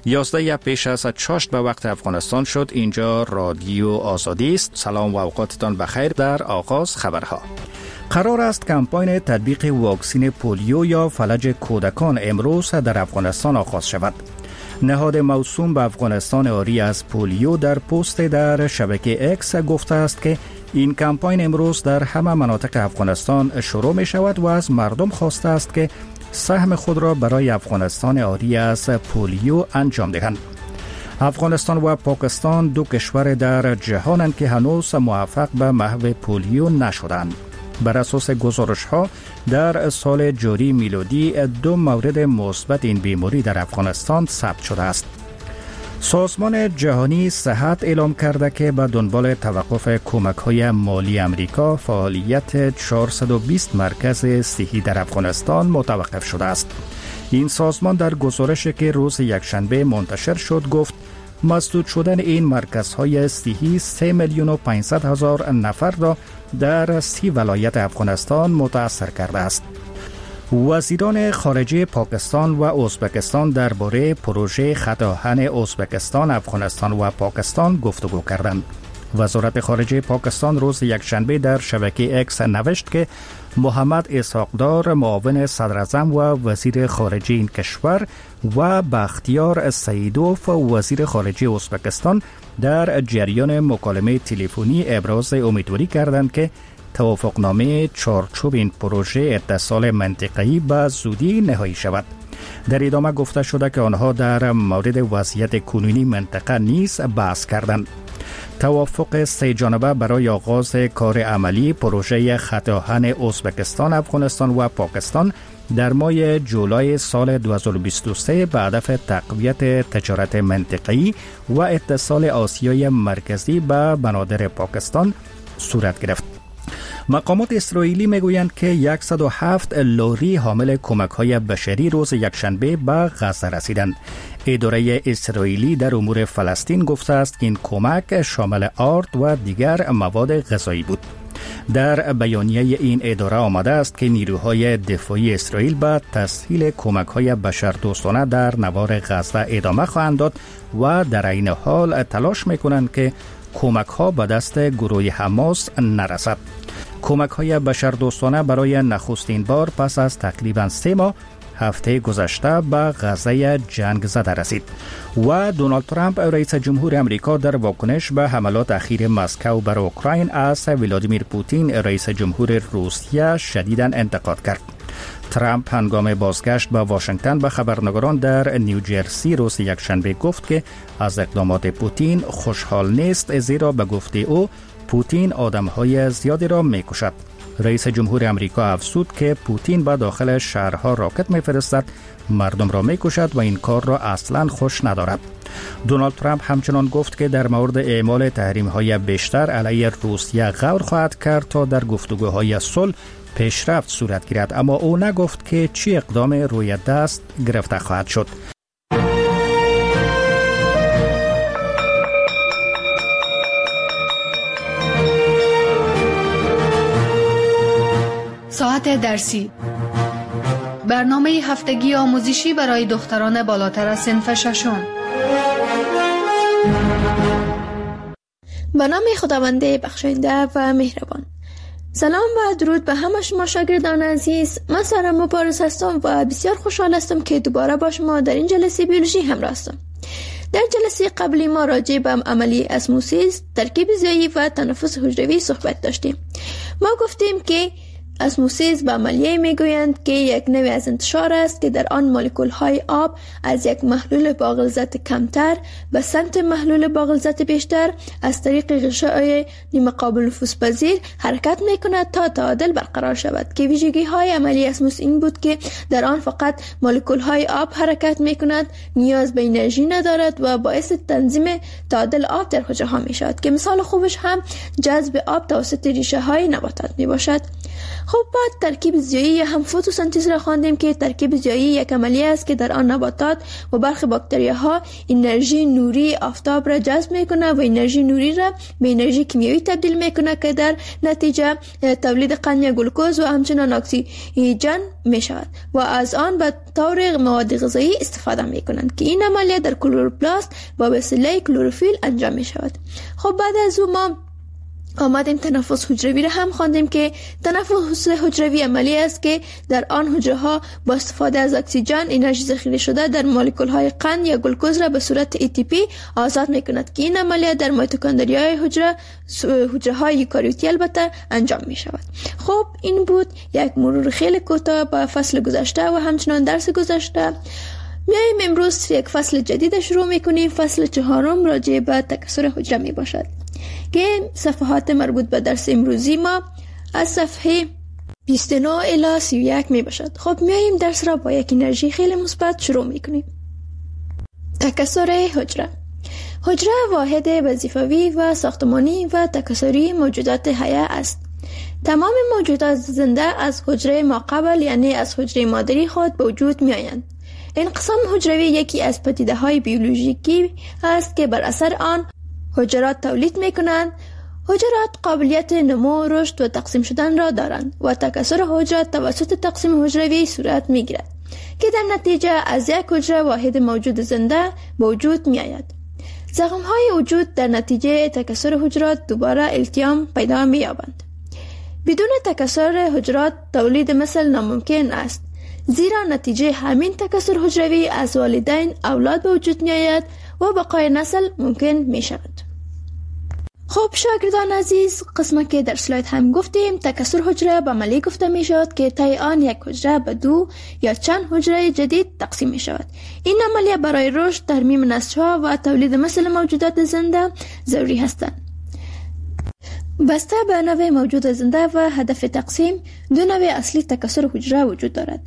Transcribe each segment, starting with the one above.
11 پیش از 6 به وقت افغانستان شد. اینجا رادیو آزادی است. سلام و اوقاتتان بخیر. در آغاز خبرها. قرار است کمپاین تطبیق واکسن پولیو یا فلج کودکان امروز در افغانستان آغاز شود. نهاد موسوم به افغانستان آری از پولیو در پست در شبکه اکس گفته است که این کمپاین امروز در همه مناطق افغانستان شروع می شود و از مردم خواسته است که سهم خود را برای افغانستان آری از پولیو انجام دهند. افغانستان و پاکستان دو کشور در جهانند که هنوز موفق به محو پولیو نشدند. بر اساس گزارش‌ها در سال جاری میلادی 2 مورد مثبت این بیماری در افغانستان ثبت شده است. سازمان جهانی صحت اعلام کرده که به دنبال توقف کمک‌های مالی امریکا فعالیت 420 مرکز صحی در افغانستان متوقف شده است. این سازمان در گزارشی که روز یکشنبه منتشر شد گفت مسدود شدن این مرکزهای صحی 3,500,000 نفر را در 30 ولایت افغانستان متاثر کرده است. وزیران خارجه پاکستان و ازبکستان درباره پروژه خط آهن ازبکستان، افغانستان و پاکستان گفتگو کردند. وزارت خارجه پاکستان روز یکشنبه در شبکه اکس نوشت که محمد اسحاقدار معاون صدر اعظم و وزیر خارجه این کشور و بختیار سیدوف وزیر خارجه ازبکستان در جریان مکالمه تلفنی ابراز امیدواری کردند که توافقنامه چارچوب این پروژه اتصال منطقه‌ای به زودی نهایی شود. در ادامه گفته شده که آنها در مورد وضعیت کنونی منطقه نیز بحث کردند. توافق 3 جانبه برای آغاز کار عملی پروژه خط آهن ازبکستان، افغانستان و پاکستان در ماه جولای سال 2023 به هدف تقویت تجارت منطقه‌ای و اتصال آسیای مرکزی به بنادر پاکستان صورت گرفت. مقامات اسرائیلی میگویند که 107 لاری حامل کمک‌های بشری روز یکشنبه به غزه رسیدند. اداره اسرائیلی در امور فلسطین گفته است که این کمک شامل آرد و دیگر مواد غذایی بود. در بیانیه این اداره آمده است که نیروهای دفاعی اسرائیل به تسهیل کمک‌های بشردوستانه در نوار غزه ادامه خواهند داد و در این حال تلاش می‌کنند که کمک‌ها به دست گروه حماس نرسد. کمک‌های بشردوستانه برای نخستین بار پس از تقریباً 3 ماه هفته گذشته به غزه جنگ زده رسید و دونالد ترامپ رئیس جمهور امریکا در واکنش به حملات اخیر مسکو بر اوکراین از ولادیمیر پوتین رئیس جمهور روسیه شدیداً انتقاد کرد. ترامپ هنگام بازگشت به واشنگتن به خبرنگاران در نیوجرسی روز یکشنبه گفت که از اقدامات پوتین خوشحال نیست، زیرا به گفته او پوتین آدم‌های زیادی را می‌کشد. رئیس جمهور امریکا افزود که پوتین به داخل شهرها راکت می‌فرستد، مردم را می‌کشد و این کار را اصلاً خوش ندارد. دونالد ترامپ همچنان گفت که در مورد اعمال تحریم‌های بیشتر علیه روسیه غور خواهد کرد تا در گفتگوهای صلح پیشرفت صورت گیرد، اما او نگفت که چه اقدام روی دست گرفته خواهد شد. ساعت درسی، برنامه هفتگی آموزشی برای دختران بالاتر از صنف 6. به نام خداوند بخشاینده و مهربان. سلام و درود به همه شما شاگردان عزیز. من سارا مبارز هستم و بسیار خوشحال هستم که دوباره با شما در این جلسه بیولوژی همراه هستم. در جلسه قبلی ما راجع به عملی اسموسیس، ترکیب زایی و تنفس حجروی صحبت داشتیم. ما گفتیم که اسموسیس به عملیه میگویند که یک نوع از انتشار است که در آن مولکول های آب از یک محلول با غلظت کمتر به سمت محلول با غلظت بیشتر از طریق غشای نیمه قابل نفوذپذیر حرکت میکند تا تعادل برقرار شود، که ویژگی های عملی اسموس این بود که در آن فقط مولکول های آب حرکت میکند، نیاز به انرژی ندارد و باعث تنظیم تعادل آب در حجره ها میشود، که مثال خوبش هم جذب آب توسط ریشه های نباتات میباشد. خب بعد ترکیب زیایی یا هم فتوسنتز را خواندیم که ترکیب زیایی یک عملیه است که در آن نباتات و برخی باکتریاها انرژی نوری آفتاب را جذب میکنه و انرژی نوری را به انرژی کیمیایی تبدیل میکنه که در نتیجه تولید قند یا گلوکوز و همچنین اکسیژن میشود و از آن به طور مواد غذایی استفاده میکنند که این عملیه در کلوروپلاست با وسیله کلروفیل انجام میشود. خب بعد از اون ما آمدیم تنفس حجروی را هم خواندیم که تنفس حجروی عملی است که در آن حجره ها با استفاده از اکسیژن انرژی ذخیره شده در مولکول های قند یا گلوکوز را به صورت ATP آزاد میکند که این عملیه در میتوکندریای حجره های یوکاریوتی البته انجام می شود. خب این بود یک مرور خیلی کوتاه با فصل گذشته و همچنان درس گذشته. میایم امروز یک فصل جدید شروع میکنیم. فصل 4 راجع به تکثر حجره می باشد که صفحات مربوط به درس امروزی ما از صفحه 29 الی 31 می باشد. خب میایم درس را با یک انرژی خیلی مثبت شروع میکنیم. تکثر حجره. حجره واحد وظیفوی و ساختمانی و تکثری موجودات حیه است. تمام موجودات زنده از حجره ماقبل یعنی از حجره مادری خود به وجود می آیند. انقسام حجروی یکی از پدیده‌های بیولوژیکی است که بر اثر آن حجرات تولید می کنند. حجرات قابلیت نمو، رشد و تقسیم شدن را دارند و تکثر حجرات توسط تقسیم حجروی صورت می گیرد که در نتیجه از یک حجره واحد موجود زنده به وجود می آید. زخم‌های وجود در نتیجه تکثر حجرات دوباره التیام پیدا می یابند. بدون تکثر حجرات تولید مثل ناممکن است، زیرا نتیجه همین تکثر حجروی از والدین اولاد به وجود می آید و بقای نسل ممکن می شود. خب شاگردان عزیز، قسمه که در سلاید هم گفتیم تکثر حجره به عملی گفته می شود که طی آن یک حجره به 2 یا چند حجره جدید تقسیم می شود. این عملیه برای رشد، ترمیم نسل‌ها و تولید مثل موجودات زنده ضروری هستند. بسته به نوع موجود زنده و هدف تقسیم، 2 نوع اصلی تکثر حجره وجود دارد.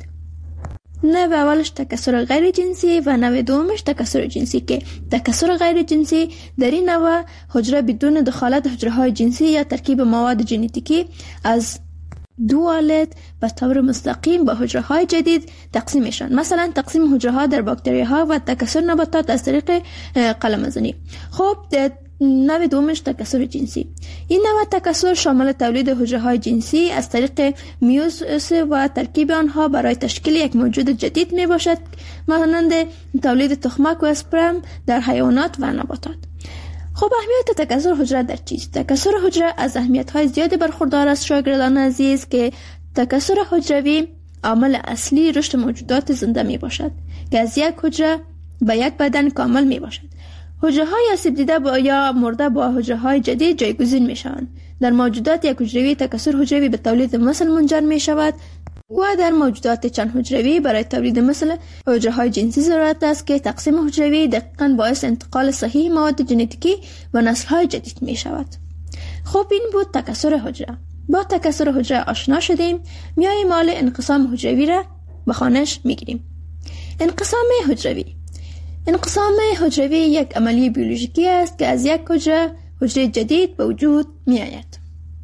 نوع اولش تکثر غیر جنسی و نوع دومش تکثر جنسی که تکثر غیر جنسی در این نوع حجره بدون دخالت حجره های جنسی یا ترکیب مواد ژنتیکی از 2 والد به طور مستقیم به حجره های جدید تقسیم میشن. مثلا تقسیم حجره ها در باکتری ها و تکثر نباتات از طریق قلمزنی. خب نوع دومش تکثر جنسی. این نوع تکثر شامل تولید حجره های جنسی از طریق میوزیس و ترکیب آنها برای تشکیل یک موجود جدید می باشد، مانند تولید تخمک و اسپرم در حیوانات و نباتات. خب اهمیت تکثر حجره در چیست؟ تکثر حجره از اهمیت های زیادی برخوردار است شاگردان عزیز که تکثر حجروی عامل اصلی رشد موجودات زنده می باشد که از یک حجره به یک بدن کامل می باشد. حجره های آسیب دیده یا مرده با حجره های جدید جایگزین می شوند. در موجودات یک حجروی تکثر حجروی به تولید مثل منجر می شود و در موجودات چند حجروی برای تولید مثل حجره های جنسی ضرورت است که تقسیم حجروی دقیقاً باعث انتقال صحیح مواد ژنتیکی و نسل های جدید می شود. خب این بود تکثر حجره. با تکثر حجره آشنا شدیم، میاییم مال انقسام حجروی را به خوانش می گیریم. انقسام حجروی. انقسام حجروی یک عملی بیولوژیکی است که از یک حجره جدید به وجود می آید.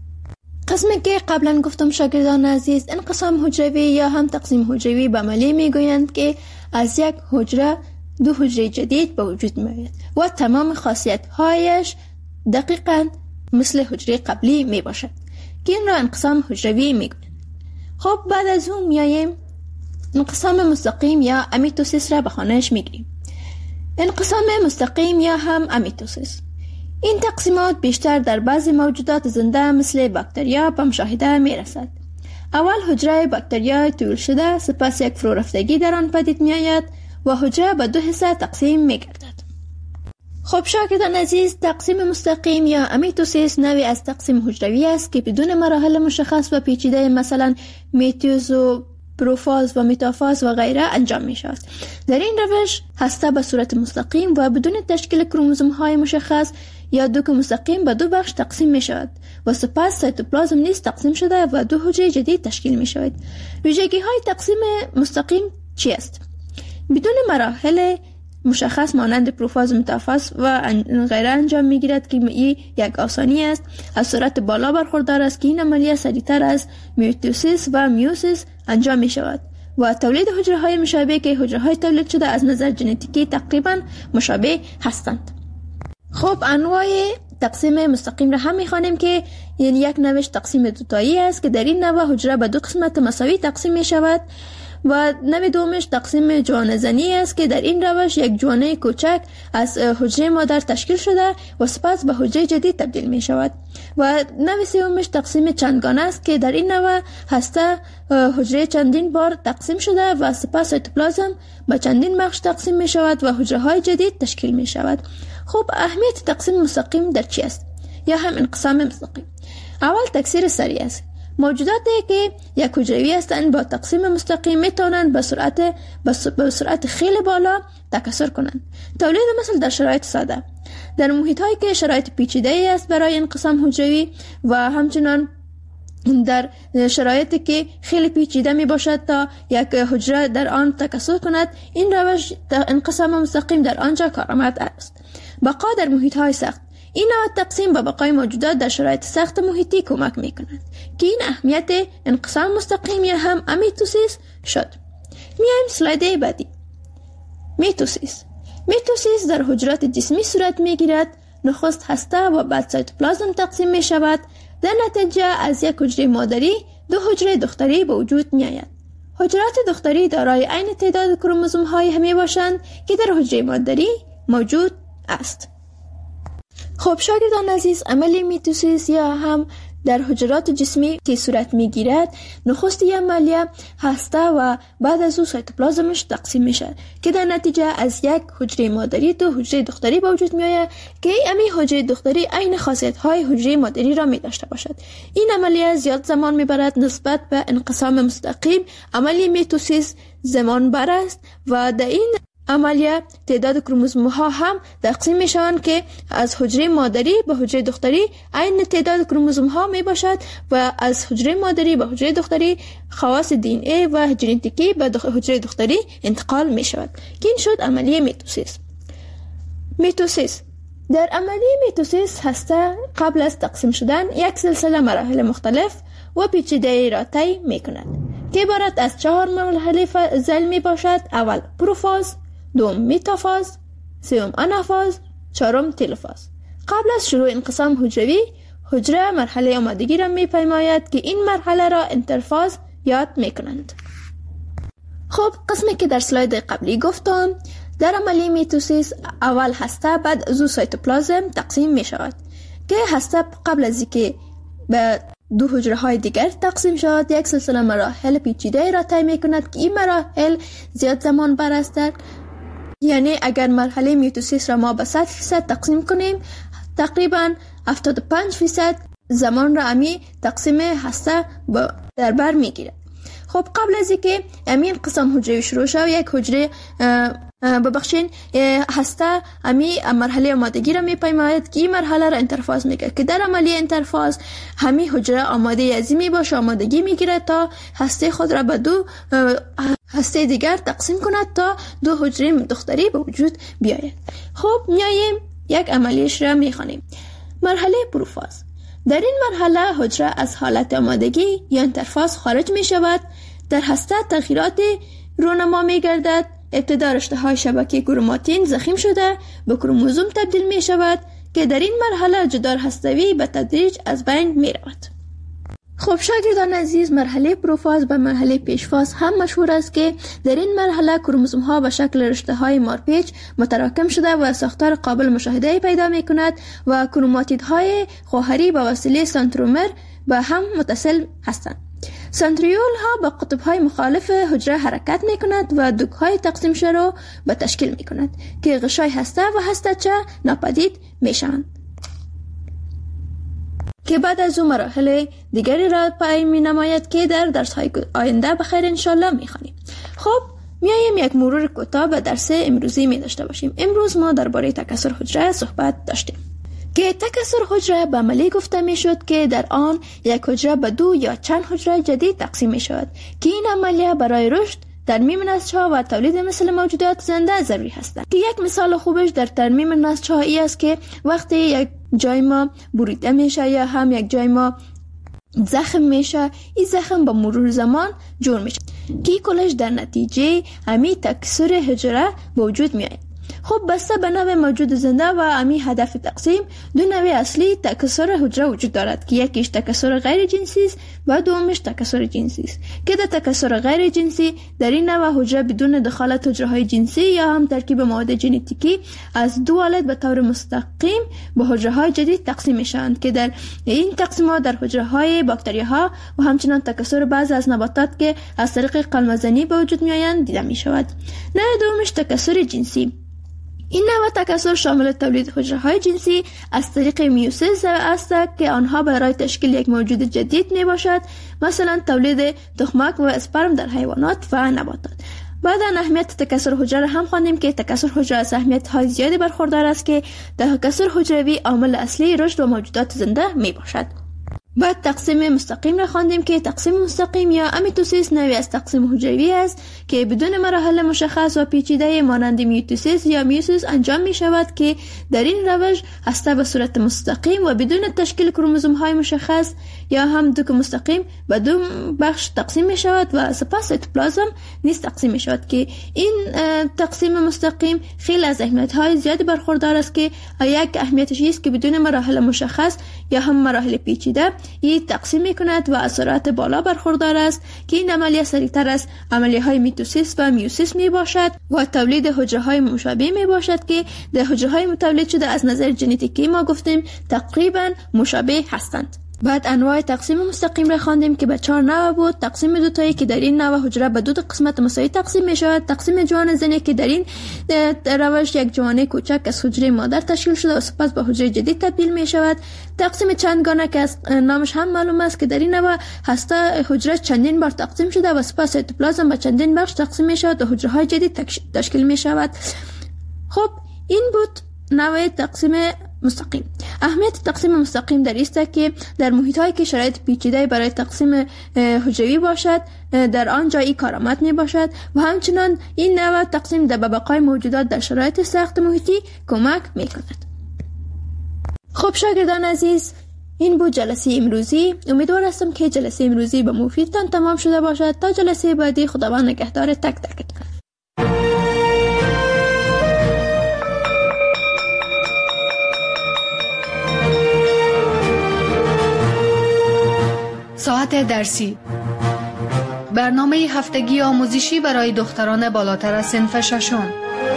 قسمی که قبلا گفتم شاگردان عزیز، انقسام حجروی یا هم تقسیم حجروی به عملی می گویند که از یک حجره 2 حجره جدید به وجود می آید و تمام خاصیت هایش دقیقاً مثل حجره قبلی می باشد که این را انقسام حجروی می گویند. خب بعد از اون میاییم انقسام مستقیم یا امیتوسیس را به خوانش می گیریم. انقسام مستقیم یا هم امیتوسیس. این تقسیمات بیشتر در بعضی موجودات زنده مثل باکتریا به مشاهده می رسد. اول حجره باکتریا تولید شده، سپس یک فرورفتگی در آن پدید می آید و حجره به 2 حصه تقسیم می گردد. خب شاگردان عزیز، تقسیم مستقیم یا امیتوسیس نوعی از تقسیم حجروی است که بدون مراحل مشخص و پیچیده مثلا میتوز و پروفاز و متافاز و غیره انجام می شود. در این روش هسته به صورت مستقیم و بدون تشکیل کروموزوم های مشخص یا دوک مستقیم به 2 بخش تقسیم می شود و سپس سایتوپلازم نیز تقسیم شده و 2 حجره جدید تشکیل می شود. ویژگی های تقسیم مستقیم چی است؟ بدون مراحل مشخص مانند پروفاز، متافاز و غیره انجام میگیرد که این یک آسانی است. از سرعت بالا برخوردار است که این عملیه سریعتر از میتوسیس و میوسیس انجام می شود و تولید حجره های مشابه که حجره های تولید شده از نظر ژنتیکی تقریبا مشابه هستند. خب انواع تقسیم مستقیم را هم می‌خوانیم که یعنی یک نوش تقسیم دوتایی است که در این نوع حجره به دو قسمت مساوی تقسیم می شود و نوع دومش تقسیم جوانه زنی است که در این روش یک جوانه کوچک از حجره مادر تشکیل شده و سپس به حجره جدید تبدیل می شود و نوع سومش تقسیم چندگانه است که در این نوع هسته حجره چندین بار تقسیم شده و سپس سایتوپلازم به چندین بخش تقسیم می شود و حجره های جدید تشکیل می شود. خب اهمیت تقسیم مستقیم در چی است یا هم انقسام مستقیم؟ اول تکثیر سریع است. موجوداتی که یک حجروی هستند با تقسیم مستقیم میتونند به سرعت خیلی بالا تکثر کنند. تولید مثل در شرایط ساده، در محیط هایی که شرایط پیچیده است برای انقسام حجروی و همچنان در شرایطی که خیلی پیچیده می باشد تا یک حجره در آن تکثر کند، این روش انقسام مستقیم در آنجا کارآمد است. بقا در محیط های سخت، این نوع تقسیم به بقای موجودات در شرایط سخت محیطی کمک می کند که این اهمیت انقسام مستقیم یا هم میتوسیس شد. میایم سلاید بعدی. میتوسیس در حجرات جسمی صورت می گیرد. نخست هسته و بعد سایتوپلازم تقسیم می شود. در نتیجه از یک حجره مادری دو حجره دختری به وجود می آید. حجرات دختری دارای عین تعداد کروموزوم های همی باشند که در حجره مادری موجود است. خب شاگردان عزیز، عمل میتوسیس یا هم در حجرات جسمی که صورت میگیرد، نخست عملیه هسته و بعد از او سایتوپلازمش تقسیم میشه که در نتیجه از یک حجره مادری دو حجره دختری به وجود میآید که این حجره دختری عین خاصیت های حجره مادری را می داشته باشد. این عملیه زیاد زمان میبرد نسبت به انقسام مستقیم. عملیه میتوسیس زمان بر است و در این عملیه تعداد کروموزوم ها هم تقسیم می شوند که از حجره مادری به حجره دختری عین تعداد کروموزوم ها می باشد و از حجره مادری به حجره دختری خواص دی ان ای و ژنتیکی به حجره دختری انتقال می شود که این شد عملیه میتوسیس. در عملیه میتوسیس هسته قبل از تقسیم شدن یک سلسله مراحل مختلف و پیچیده را طی می کند که عبارت از 4 مرحله ذیل می باشد. اول پروفاز، دوم متافاز، سوم آنافاز، چهارم تلوفاز. قبل از شروع انقسام حجروی، حجره مرحله آمادگی را می پیماید که این مرحله را انترفاز یاد می کنند. خب قسمی که در سلاید قبلی گفتم، در عملیه میتوسیس اول هسته بعد از سایتوپلازم تقسیم می شود که هسته قبل از اینکه به دو حجره های دیگر تقسیم شد یک سلسله مراحل پیچیده را طی می کند که این مراحل زیاد زمان بر است. یعنی اگر مرحله میتوسیس را ما به 100% تقسیم کنیم، تقریبا 75% زمان را امی تقسیم هسته در بر میگیرد. خب قبل از اینکه امین قسم حجره شروع شد، یک حجره ببخشین هسته امی مرحله آمادگی را میپیماید که این مرحله را انترفاز میگه که در عملیه انترفاز همی حجره آماده ازی باشه، آمادگی میگیره تا هسته خود را به دو هسته دیگر تقسیم کند تا دو حجره دختری به وجود بیاید. خب میاییم یک عملیش را میخوانیم. مرحله پروفاز. در این مرحله حجره از حالت آمادگی یا انترفاز خارج می شود. در هسته تغییرات رونما می گردد. ابتدا رشته های شبکه کروماتین ضخیم شده به کروموزوم تبدیل می شود که در این مرحله جدار هستوی به تدریج از بین می رود. خب شاگردان عزیز، مرحله پروفاز به مرحله پیشفاز هم مشهور است که در این مرحله کروموزوم ها به شکل رشته های مارپیچ متراکم شده و ساختار قابل مشاهده پیدا می کند و کروماتید های خواهری به وسیله سنترومر به هم متصل هستند. سنتریول ها به قطب های مخالف حجره حرکت می کند و دوک های تقسیم شده را به تشکیل می کند که غشای هسته و هسته‌چه ناپدید می شوند که بعد از اون مراحل دیگری را پی می نماید که در درس های آینده بخیر انشالله می خوانیم. خب میاییم یک مرور کوتاه به درس امروزی می داشته باشیم. امروز ما درباره تکثر حجره صحبت داشتیم که تکثر حجره به عملی گفته می شد که در آن یک حجره به دو یا چند حجره جدید تقسیم می شود که این عملیه برای رشد ترمیم نسج‌ها و تولید مثل موجودات زنده ضروری هستند که یک مثال خوبش در ترمیم نسج‌ها ای است که وقتی یک جای ما بریده میشه یا هم یک جای ما زخم میشه، این زخم با مرور زمان جور میشه که کلش در نتیجه همین تکثر حجره به وجود میاد. خب بسته به نوع موجود زنده و همین هدف تقسیم، دو نوع اصلی تکثر حجره وجود دارد که یکیش تکثر غیر جنسی است و دومش تکثر جنسی است که در تکثر غیر جنسی در این نوع حجره بدون دخالت حجره های جنسی یا هم ترکیب مواد ژنتیکی از دو والد به طور مستقیم به حجره های جدید تقسیم میشوند که در این تقسیمات در حجره های باکتری ها و همچنین تکثر بعضی از نباتات که از طریق قلمزنی به وجود میآیند دیده می شود. نوع دومش تکثر جنسی. این نوع تکثر شامل تولید حجره‌های جنسی از طریق میوسیس است که آنها برای تشکیل یک موجود جدید می باشد، مثلا تولید تخمک و اسپرم در حیوانات و نباتات. بعد از اهمیت تکثر حجره هم خواندیم که تکثر حجره از اهمیت‌های زیادی برخوردار است که تکثر حجروی عامل اصلی رشد و موجودات زنده می باشد. بعد تقسیم مستقیم را خواندیم که تقسیم مستقیم یا امیتوسیس نوعی از تقسیم حجروی است که بدون مراحل مشخص و پیچیده مانند میتوسیس یا میوسیس انجام می شود که در این روش هسته به صورت مستقیم و بدون تشکیل کروموزوم های مشخص یا هم دوک مستقیم و دو بخش تقسیم می شود و سپس سیتوپلازم نیز تقسیم می شود که این تقسیم مستقیم خیلی از اهمیت های زیادی برخوردار است که یک اهمیتش است که بدون مراحل مشخص یا هم مراحل پیچیده این تقسیم می کند و از سرعت بالا برخوردار است که این عملیه سریعتر از عملیه های میتوسیس و میوسیس می باشد و تولید حجره های مشابه می باشد که در حجره های متولد شده از نظر ژنتیکی ما گفتیم تقریبا مشابه هستند. بعد انواع تقسیم مستقیم را خواندیم که به 4 نوع بود. تقسیم دوتایی که در این نوع حجره به 2 قسمت مساوی تقسیم می شود. تقسیم جوان زنی که در این روش یک جوانه کوچک از حجره مادر تشکیل شده و سپس به حجره جدید تبدیل می شود. تقسیم چندگانه که از نامش هم معلوم است که در این نوع هسته حجره چندین بار تقسیم شده و سپس سیتوپلازم به چندین بخش تقسیم می شود و حجره های جدید تشکیل می شود. خب این بود نوع تقسیم مستقیم. اهمیت تقسیم مستقیم در است که در محیط‌هایی که شرایط پیچیده برای تقسیم حجروی باشد در آنجا این کارآمد می باشد و همچنان این نوع تقسیم در بقای موجودات در شرایط سخت محیطی کمک می کند. خب شاگردان عزیز، این بود جلسه امروزی. امیدوار هستم که جلسه امروزی به مفیدتان تمام شده باشد. تا جلسه بعدی خداوند نگهدار تک تکتان. ساعت درسی، برنامه هفتگی آموزشی برای دختران بالاتر از صنف ششم.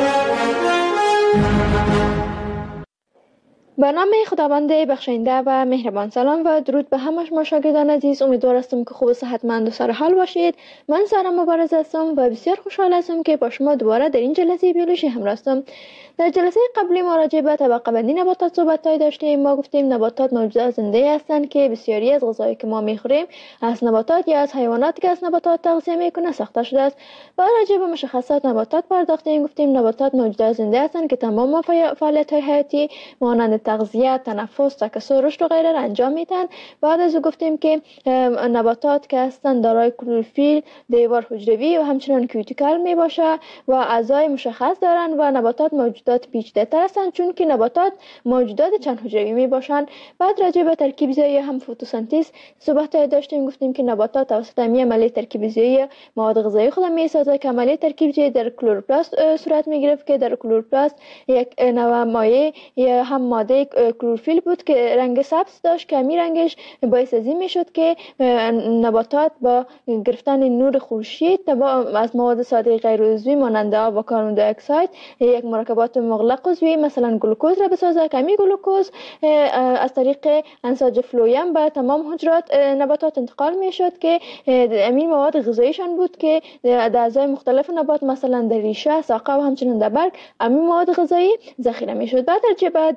برنامه خداوند بخشنده و مهربان. سلام و درود به همه شما شاگردان عزیز. امیدوار هستم که خوب و صحتمند و سر حال باشید. من سارا مبارز هستم و بسیار خوشحال هستم که با شما دوباره در این جلسه بیولوژی همراه هستم. در جلسه قبلی ما راجع به طبقه بندی نباتات صحبت‌های داشتیم. ما گفتیم نباتات موجودات زنده هستند که بسیاری از غذایی که ما می‌خوریم از نباتات یا از حیواناتی که از نباتات تغذیه می‌کنند ساخته شده است. و راجع به مشخصات نباتات پرداختیم. گفتیم نباتات موجودات زنده هستند که تمام فعالیت‌های حیاتی مانند تغذیه، تنفس، تکثر، رشد و غیره را انجام میدن. بعد از او گفتیم که نباتات که هستند دارای کلروفیل، دیوار حجروی و همچنین کیوتیکل می باشه و اعضای مشخص دارند و نباتات موجودات پیچیده تر هستند چون که نباتات موجودات چند حجروی می باشند. بعد راجع به ترکیب زایی هم فتوسنتز صحبت داشتیم. گفتیم که نباتات توسط همین عملیه ترکیب زایی مواد غذایی خود می سازند که عملیه ترکیب زایی در کلروپلاست صورت می گرفت که در کلروپلاست یک نوع مایع یا هم ماده کلروفیل بود که رنگ سبز داشت که همین رنگش باعث از این میشد که نباتات با گرفتن نور خورشید از مواد ساده غیر عضوی مانند آب و کربن دی اکساید یک مرکبات مغلق عضوی مثلا گلوکوز را بسازه که همین گلوکوز از طریق انساج فلویم به تمام حجرات نباتات انتقال میشد که همین مواد غذاییشان بود که در اعضای مختلف نبات مثلا در ریشه، ساقه و همچنین در برگ همین مواد غذایی ذخیره میشد. بعد در دیوار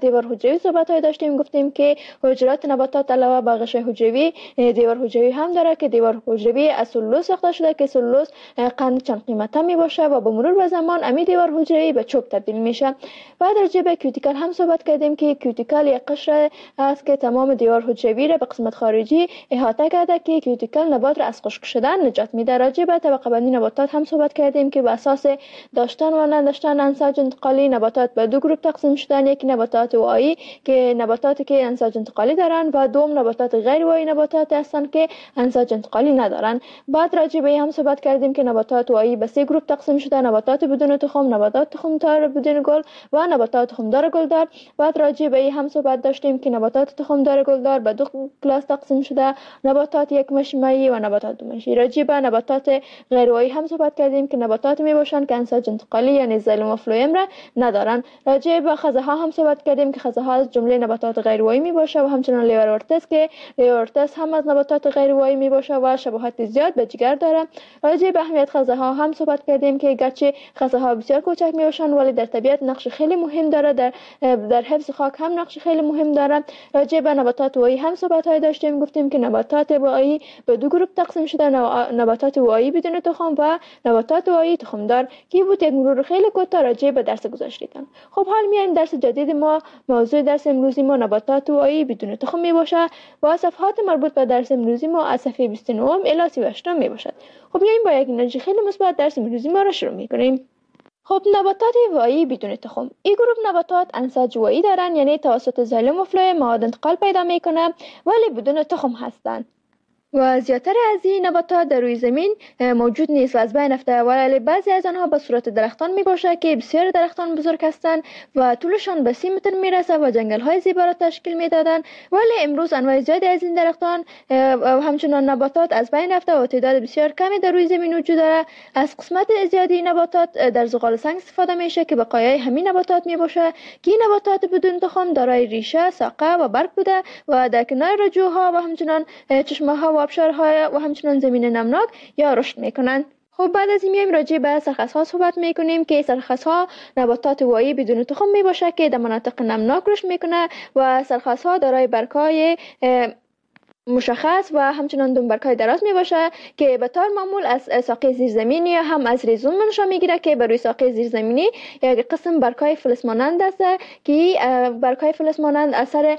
حجروی صحبت‌های داشتیم. گفتیم که حجرات نباتات علاوه بر غشای حجروی دیوار حجروی هم داره که دیوار حجروی از سلولوز ساخته شده که سلولوز قند چند قیمته می باشه و با مرور به زمان امی دیوار حجروی به چوب تبدیل میشه. بعد راجع به کیوتیکل هم صحبت کردیم که کیوتیکل یک قشر است که تمام دیوار حجروی را به قسمت خارجی احاطه کرده که کیوتیکل نبات را از خشک شدن نجات میده. راجع به طبقه بندی نباتات هم صحبت کردیم که بر اساس داشتن و نداشتن انساج انتقالی نباتات به دو گروه تقسیم شدن. یکی نباتات وایی که نباتاتی که انساج انتقالی دارن و دوم نباتات غیر وایی نباتات هستند که انساج انتقالی ندارن. بعد راجع به هم صحبت کردیم که نباتات وایی به سه گروه تقسیم شده: نباتات بدون تخم، نباتات تخمدار بدون گل و نباتات تخمدار گلدار. بعد راجع به هم صحبت داشتیم که نباتات تخمدار گلدار به دو کلاس تقسیم شده: نباتات یک مشمعی و نباتات دو مشمعی. راجع به نباتات غیر وایی هم صحبت کردیم که نباتات می باشند که انساج انتقالی یعنی زایلوم و فلوئم را ندارن. راجع به خزه ها هم صحبت کردیم که خزه ها از جمله نباتات غیر وایی می باشه و همچنین لیورورتس که لیورورتس هم از نباتات غیر وایی می باشه و شباهت زیاد به جگر داره. راجع به اهمیت خزه ها هم صحبت کردیم که گرچه خزه ها بسیار کوچک می باشند ولی در طبیعت نقش خیلی مهم داره، در حفظ خاک هم نقش خیلی مهم داره. راجع به نباتات وایی هم صحبت های داشتیم. گفتیم که نباتات وایی به دو گروه تقسیم شده: نباتات وایی بدون تخم و نباتات وایی تخمدار. کی بود یک مرور خیلی کوتاه راجع به درس گذاشتیدن. خب حال میایم درس جدید ما. موضوع درس امروزی ما نباتات وایی بدون تخم می باشه و صفحات مربوط به درس امروزی ما از صفحه 29 الی 38 می باشد. خب میایم با یک انرژی خیلی مثبت درس امروزی ما را شروع میکنیم. خب نباتات وایی بدون تخم. این گروه نباتات انساج وایی دارن، یعنی توسط زایلوم و فلوئم مواد انتقال پیدا میکنه ولی بدون تخم هستند. و زیاتر از این نباتات در روی زمین موجود نیست و از بین رفته، ولی بعضی از آنها به صورت درختان می باشه که بسیار درختان بزرگ هستند و طولشان به 30 متر می رسه و جنگل های زیبا را تشکیل می دادن. ولی امروز انواع زیادی از این درختان و همچنان نباتات از بین رفته و تعداد بسیار کمی در روی زمین وجود داره. از قسمت زیادی نباتات در زغال سنگ استفاده میشه که بقایای همین نباتات می باشه که این نباتات بدون تخم دارای ریشه، ساقه و برگ بوده و در کنار رجوها و همچنان چشمه ها و آبشارهای و همچنان زمین نمناک یا رشد میکنند. خب بعد از این میایم راجع به سرخس ها صحبت میکنیم که سرخس ها نباتات وایی بدون تخم می باشه که در مناطق نمناک رشد میکنه و سرخس ها دارای برگ‌های مشخص و همچنان دنبرکای دراز می باشه که به طور معمول از ساقه زیرزمینی یا هم از ریزوم منشأ میگیره که بر روی ساقه زیرزمینی یک قسم برگ‌های فلز مانند است که برگ‌های فلز مانند اثر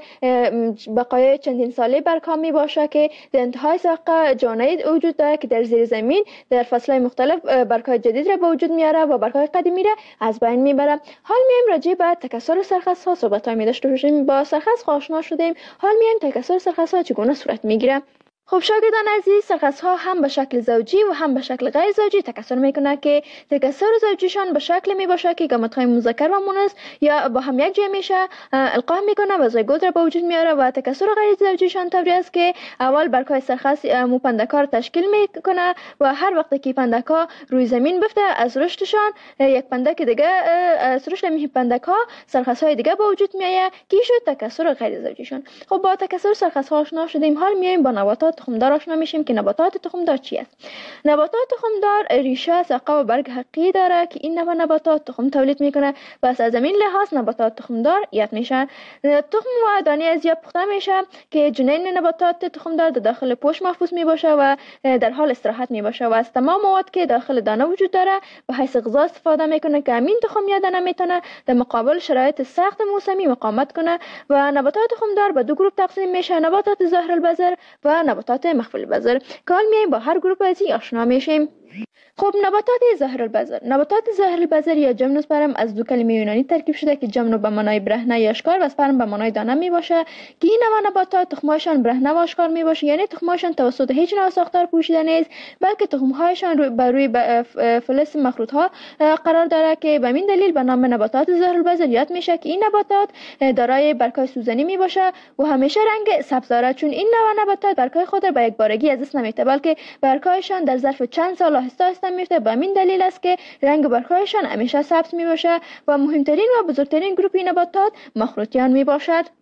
بقایای چندین ساله برگ‌ها می باشه که در انتهای ساقه جانه وجود داره که در زیر زمین در فصل‌های مختلف برگ‌های جدید را به وجود میاره و برگ‌های قدیمی را از بین میبره. حال میایم راجع به تکثر سرخس ها صحبت‌های می داشته باشیم. با سرخس آشنا شدیم، حال میایم تکثر سرخس ها چگونه صورت میگیره. خب شاگردان عزیز، سرخس ها هم به شکل زوجی و هم به شکل غیر زوجی تکثر میکنه که تکثر زوجیشان به شکل می باشه که گامت‌های مذکر و مؤنث یا با هم یک جای میشه القا میکنه و زایگوت را به وجود میاره و تکثر غیر زوجیشان طوری است که اول برگ‌های سرخس پندک‌ها را تشکیل میکنه و هر وقت که پندک‌ها روی زمین بفته از رشدشان یک پندک دیگه از رشد می پندک‌ها سرخس‌های دیگه به وجود میاد که شد تکثر غیر زوجیشان. خب با تکثر سرخس ها آشنا شدیم، حال میایم با نباتات تخمدار آشنا میشیم که نباتات تخمدار چی است. نباتات تخمدار ریشه، ساقه و برگ حقیقی داره که این نباتات تخم تولید میکنه و از زمین لحاظ نباتات تخمدار یاد میشن. تخم و دانه از یا پخته میشه که جنین نباتات تخمدار در داخل پوست محفوظ میباشه و در حال استراحت میباشه و از تمام مواد که داخل دانه وجود داره به حیث غذا استفاده میکنه که همین تخم یا دانه میتونه در مقابل شرایط سخت موسمی مقاومت کنه. و نباتات تخمدار به دو گروه تقسیم میشه: نباتات ظاهر البذر و نباتات مخفی البذر. که حال میایم با هر گروه از این آشنا میشیم. خب نباتات ظاهر البذر. نباتات ظاهر البذر یا جمنوسپرم از دو کلمه یونانی ترکیب شده که جمنو به معنای برهنه یا اشکار و سپرم به معنای دانه می باشه که این نوع نباتات تخمهایشان برهنه و اشکار می باشه، یعنی تخمهایشان توسط هیچ نوع ساختار پوشیده نیست بلکه تخمهایشان بر روی فلز مخروط ها قرار داره که به این دلیل به نام نباتات ظاهر البذر یاد میشه که این نباتات دارای برگ‌های سوزنی می باشه و همیشه رنگ سبز داره، چون این نوع نباتات برگ‌های خود را به یک بارگی از دست نمیده بلکه برگ‌هایشان در ظرف چند سال آهسته میفته. به همین دلیل است که رنگ برگ‌هایشان همیشه سبز می باشه و مهمترین و بزرگترین گروه نباتات مخروطیان می باشد.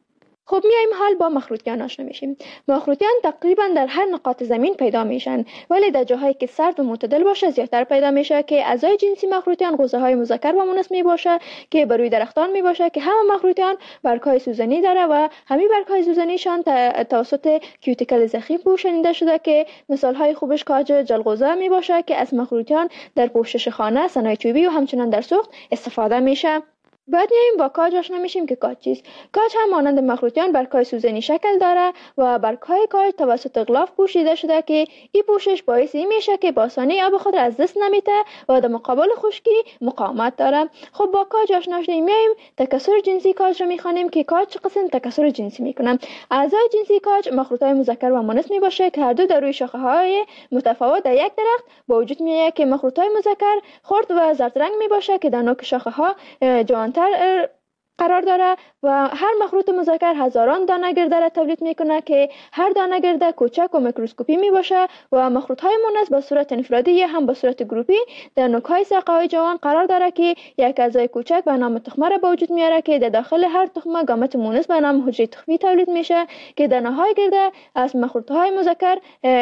خب میایم حال با مخروطیان آشنا میشیم. مخروطیان تقریبا در هر نقاط زمین پیدا میشن، ولی در جاهایی که سرد و معتدل باشه زیادتر پیدا میشه که اعضای جنسی مخروطیان غوزه های مذکر و مؤنث می باشه که بر روی درختان می باشه که همه مخروطیان برگ‌های سوزنی داره و همین برگ‌های سوزنیشان توسط کیوتیکل ضخیم پوشانیده شده که مثال های خوبش کاج جلغوزه می باشه که از مخروطیان در پوشش خانه، صنایع چوبی و همچنین در سوخت استفاده میشه. بعد میایم با کاج آشنا میشیم که کاج چیست. کاج هم مانند مخروطیان برگ‌های سوزنی شکل داره و برگ‌های کاج توسط غلاف پوشیده شده که این پوشش باعث این میشه که با آسانی آب خود را از دست نمیده و در مقابل خشکی مقاومت داره. خب با کاج آشنا شدیم، میایم تکثر جنسی کاج رو میخوانیم که کاج چه قسم تکثر جنسی میکنه. اعضای جنسی کاج مخروطهای مذکر و مؤنث میباشه که هر دو در روی شاخه‌های متفاوت در یک درخت با وجود میاد که مخروطهای مذکر خرد و زرد رنگ میباشه که در نوک شاخه‌ها جوانتر قرار داره و هر مخروط مذکر هزاران دانه گرده را تولید میکنه که هر دانه گرده کوچک و میکروسکوپی میباشه و مخروط های مؤنث با صورت انفرادی یا هم با صورت گروپی در نوک های ساقه های جوان قرار داره که یک اعضای کوچک به نام تخمه را به وجود میاره که در داخل هر تخمه گامت مؤنث به نام حجره تخمی تولید میشه که دانه های گرده از مخروط های مذکر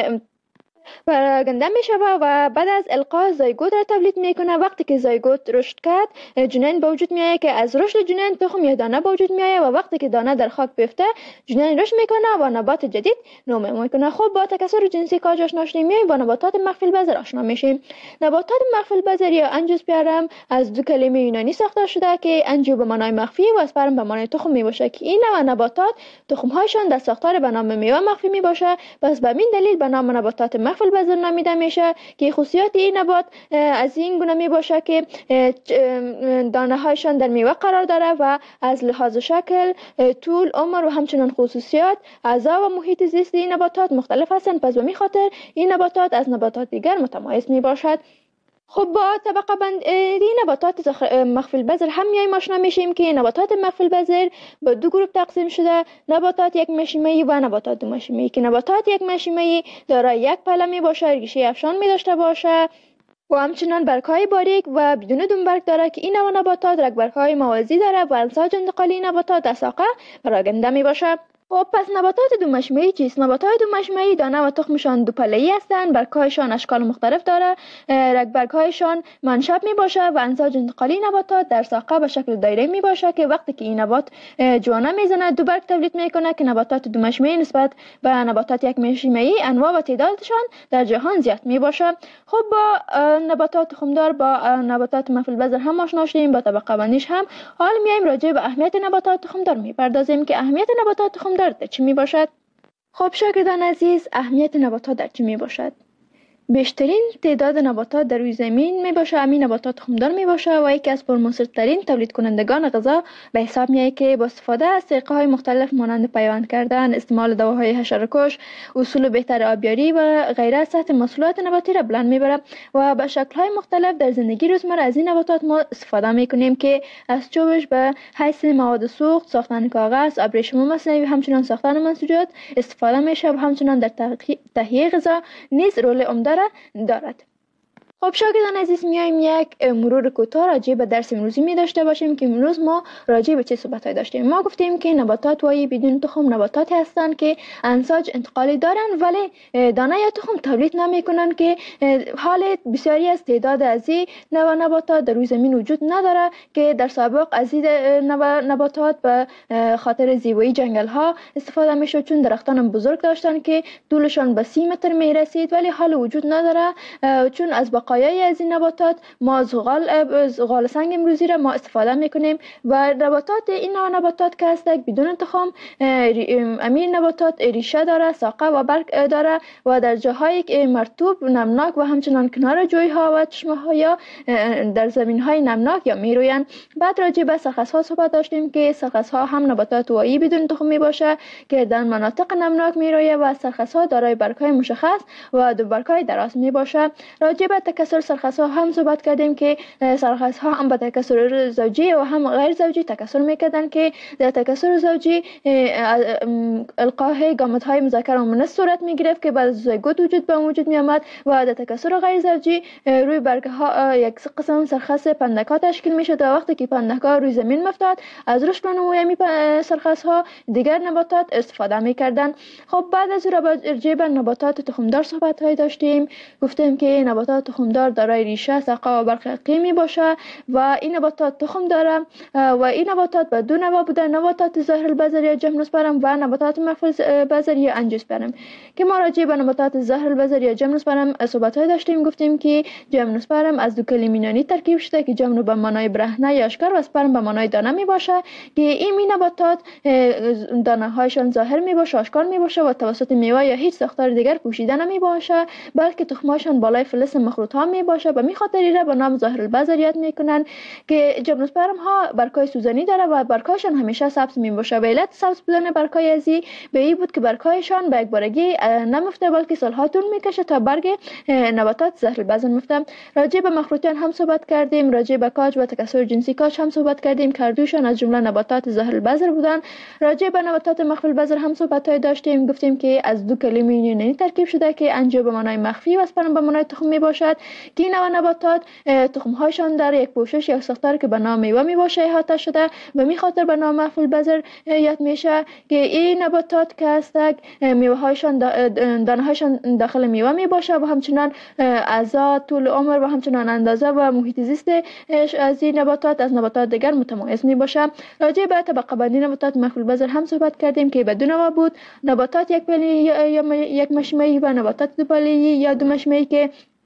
پراگنده می شود و بعد از القاء زایگوت را تولید میکنه. وقتی که زایگوت رشد کرد جنین به وجود میاد که از رشد جنین تخم یا دانه به وجود میاد و وقتی که دانه در خاک بیفته جنین رشد میکنه و نبات جدید نمو میکنه. خب با تکثر جنسی کاج آشنا شدیم، میایم با نباتات مخفی البذر آشنا میشیم. نباتات مخفی البذر یا انژیوسپرم از دو کلمه یونانی ساخته شده که انژیو به معنای مخفی و اسپرم به معنای تخم میباشه که این نوع نباتات تخم هایشان در ساختار به نام میوه مخفی میباشه. پس به این دلیل به نام نباتات مخفی البذر نامیده میشه که خصوصیات این نبات از این گونه می باشه که دانه هایشان در میوه قرار داره و از لحاظ شکل، طول، عمر و همچنین خصوصیات اعضا و محیط زیست این نباتات مختلف هستند. پس به این خاطر این نباتات از نباتات دیگر متمایز می باشد. خب با طبقه بندی نباتات مخفی البذر هم میایم آشنا میشیم که نباتات مخفی البذر به دو گروه تقسیم شده: نباتات یک مشیمه‌ای و نباتات دو مشیمه‌ای که نباتات یک مشیمه‌ای دارای یک پله می باشه، ریشه افشان می داشته باشه و همچنان برگ‌های باریک و بدون دنبرگ داره که این نوع نباتات رگبرگ‌های موازی داره و انساج انتقالی نباتات در ساقه پراگنده می باشه. خب پس نباتات دو مشیمه‌ای چیست؟ نباتات دو مشیمه‌ای دانه و تخمشان دو پله‌ای هستند، برگ‌هایشان اشکال مختلف داره، رگبرگ‌هایشان منشب میباشه و انساج انتقالی نباتات در ساقه به شکل دایره میباشه که وقتی که این نبات جوانه میزنه دو برگ تولید میکنه که نباتات دو مشیمه‌ای نسبت به نباتات یک مشیمه‌ای انواع و تعدادشان در جهان زیاد میباشه. خب با نباتات تخمدار با نباتات مخفی البذر هم آشنا شدیم، با طبقه بندیش هم. حالا میایم راجع به اهمیت نباتات تخمدار میپردازیم که اهمیت نباتات تخمدار در چی می باشد؟ خب شاگردان عزیز، اهمیت نباتات در چی می باشد؟ بیشترین تعداد نباتات در روی زمین می باشه همین نباتات تخمدار می باشه و یکی از پرمصرف‌ترین تولید کنندگان غذا به حساب میاد که با استفاده از طریقه های مختلف مانند پیوند کردن، استعمال دواهای حشره‌کش، اصول بهتر آبیاری و غیره سطح محصولات نباتی را بلند میبره و به شکل های مختلف در زندگی روزمره از این نباتات ما استفاده میکنیم که از چوبش به حیث مواد سوخت، ساختن کاغذ، ابریشم مصنوعی، همچنین ساختن منسوجات استفاده میشه و همچنین در تهیه غذا نیز رول عمده دارد. خب شاگردان عزیز، میایم یک مرور کوتاه راجع به درس امروزی می داشته باشیم که امروز ما راجع به چه صحبت‌هایی داشتیم. ما گفتیم که نباتات وای بدون تخم نباتاتی هستند که انساج انتقالی دارن ولی دانه یا تخم تولید نمیکنن که حال بسیاری از تعداد از این نوع نباتات در روی زمین وجود نداره که در سابق از این نباتات به خاطر زیبایی جنگل ها استفاده میشد، چون درختان بزرگ داشتن که طولشان به 30 متر می رسید ولی حال وجود نداره، چون از بقایای از این نباتات ما زغال سنگ امروزی را ما استفاده میکنیم و نباتات این نوع نباتات که هست بدون تخم امین نباتات ریشه داره، ساقه و برگ داره و در جاهای مرطوب، نمناک و همچنان کنار جویها و چشمه ها یا در زمین های نمناک یا میروین. بعد راجع به سرخس ها صحبت داشتیم که سرخس ها هم نباتات وایی بدون تخم می باشه که در مناطق نمناک میرویه و سرخس ها دارای برگ های مشخص و دو برگ های دراز می باشه. راجع به تکثر سرخس‌ها هم صحبت کردیم که سرخس‌ها هم با تکثر زوجی و هم غیر زوجی تکثر میکردن که در تکثر زوجی القاء گامت‌های مذکر و مؤنث صورت میگرفت که بعد از زیگوت وجود می آمد و در تکثر غیر زوجی روی برگه ها یک قسم سرخس پندک‌ها تشکیل می شد و وقتی که پندک‌ها روی زمین می‌افتاد از رشد و نمو سرخس‌ها دیگر نباتات استفاده می‌کردند. خب بعد از راجع به نباتات تخمدار صحبت‌های داشتیم. گفتیم که نباتات تخمدار دارای ریشه، ساقه و برگ حقیقی باشه و این نباتات تخم داره و این نباتات به دو نوع بوده: نباتات ظاهر البذر یا جیمنوسپرم و نباتات مخفی البذر یا انجیوسپرم. که ما راجع به نباتات ظاهر البذر یا جیمنوسپرم صحبت‌های داشتیم. گفتیم که جیمنوسپرم از دو کلمه یونانی ترکیب شده که جیمنو به معنای برهنه یا اشکار و سپرم به معنای دانه می باشه که این نباتات دانه هایشان ظاهر می باشه، آشکار می باشه و توسط میوه یا هیچ ساختار دیگر پوشیده نمی باشه، بلکه تخمهاشان بالای فلز مخروط ها می باشه. به می خاطر را به نام ظاهر البذر یاد میکنن که جیمنوسپرم ها برگ‌های سوزنی داره و برگ‌هاشان همیشه سبز می باشه. به علت سبز بودن برگ‌های ازی به این بود که برگ‌هایشان به یک بارگی نمیفته بلکه سالها طول میکشه تا برگ نباتات ظاهر البذر میفته. راجع به مخروطیان هم صحبت کردیم، راجع به کاج و تکثر جنسی کاج هم صحبت کردیم که هر دوشان از جمله نباتات ظاهر البذر بودن. راجع به نباتات مخفی البذر هم صحبت‌های داشتیم. گفتیم که از دو کلمه یونانی ترکیب شده که انجیو به معنای مخفی و اسپرم به معنای تخم می باشد که این نوع نباتات تخم‌هایشان در یک پوشش یا ساختار که به نام میوه می باشه احاطه شده و می خاطر به نام مخفی البذر یاد میشه که این نباتات که هستند میوه‌هایشان دانه‌هایشان داخل میوه می باشه و همچنان اعضا، طول عمر و همچنان اندازه و محیط زیست از این نباتات از نباتات دیگر متمایز می باشه. راجع به طبقه بندی نباتات مخفی البذر هم صحبت کردیم که به دو نوع بود: نباتات یک پله یا یک مشمعی و نباتات دو پله یا دو مشمعی که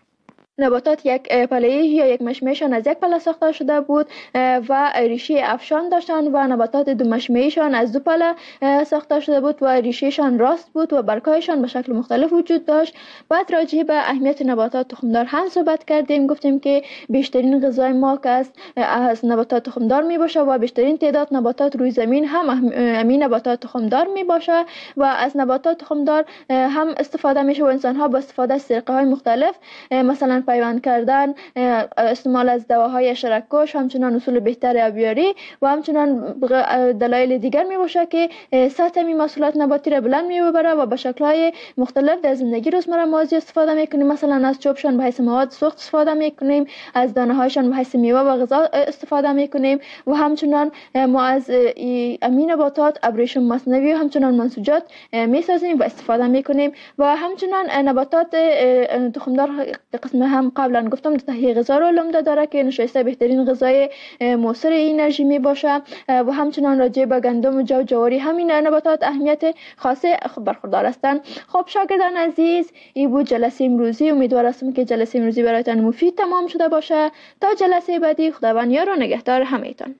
نباتات یک پله‌ای یا یک مشمعشان از یک پله ساخته شده بود و ریشه افشان داشتند و نباتات دو مشمعیشان از دو پله ساخته شده بود و ریشهشان راست بود و برگ‌هایشان به شکل مختلف وجود داشت. بعد راجع به اهمیت نباتات تخمدار هم صحبت کردیم. گفتیم که بیشترین غذای ما که از نباتات تخمدار می باشه و بیشترین تعداد نباتات روی زمین هم همین نباتات تخمدار می باشه و از نباتات تخمدار هم استفاده میشه و انسان ها با استفاده از طریقه‌های مختلف مثلا پیوند کردن، استعمال از دواهای حشره‌کش، همچنان اصول بهتر آبیاری و همچنان دلایل دیگر می باشه که سطح می محصولات نباتی را بلند می ببره و به شکل‌های مختلف در زندگی روزمره ما استفاده میکنیم. مثلا از چوبشان به حیث مواد سوخت استفاده میکنیم، از دانه‌هایشان به حیث میوه و غذا استفاده میکنیم و همچنان ما از امین نباتات ابریشم مصنوعی و همچنان منسوجات میسازیم و استفاده میکنیم و همچنان نباتات تخمدار قسم هم قبلا گفتم تهیه غذا رو عمده داره که نشایسته بهترین غذای موثر انرژی می باشه و همچنان راجع به گندم و جو جواری همین نباتات اهمیت خاصه برخوردار هستند. خب شاگردان عزیز، این بود جلسه امروزی. امیدوار هستم که جلسه امروزی برایتان مفید تمام شده باشه. تا جلسه بعدی خداوند یار و نگهدار همه‌تان.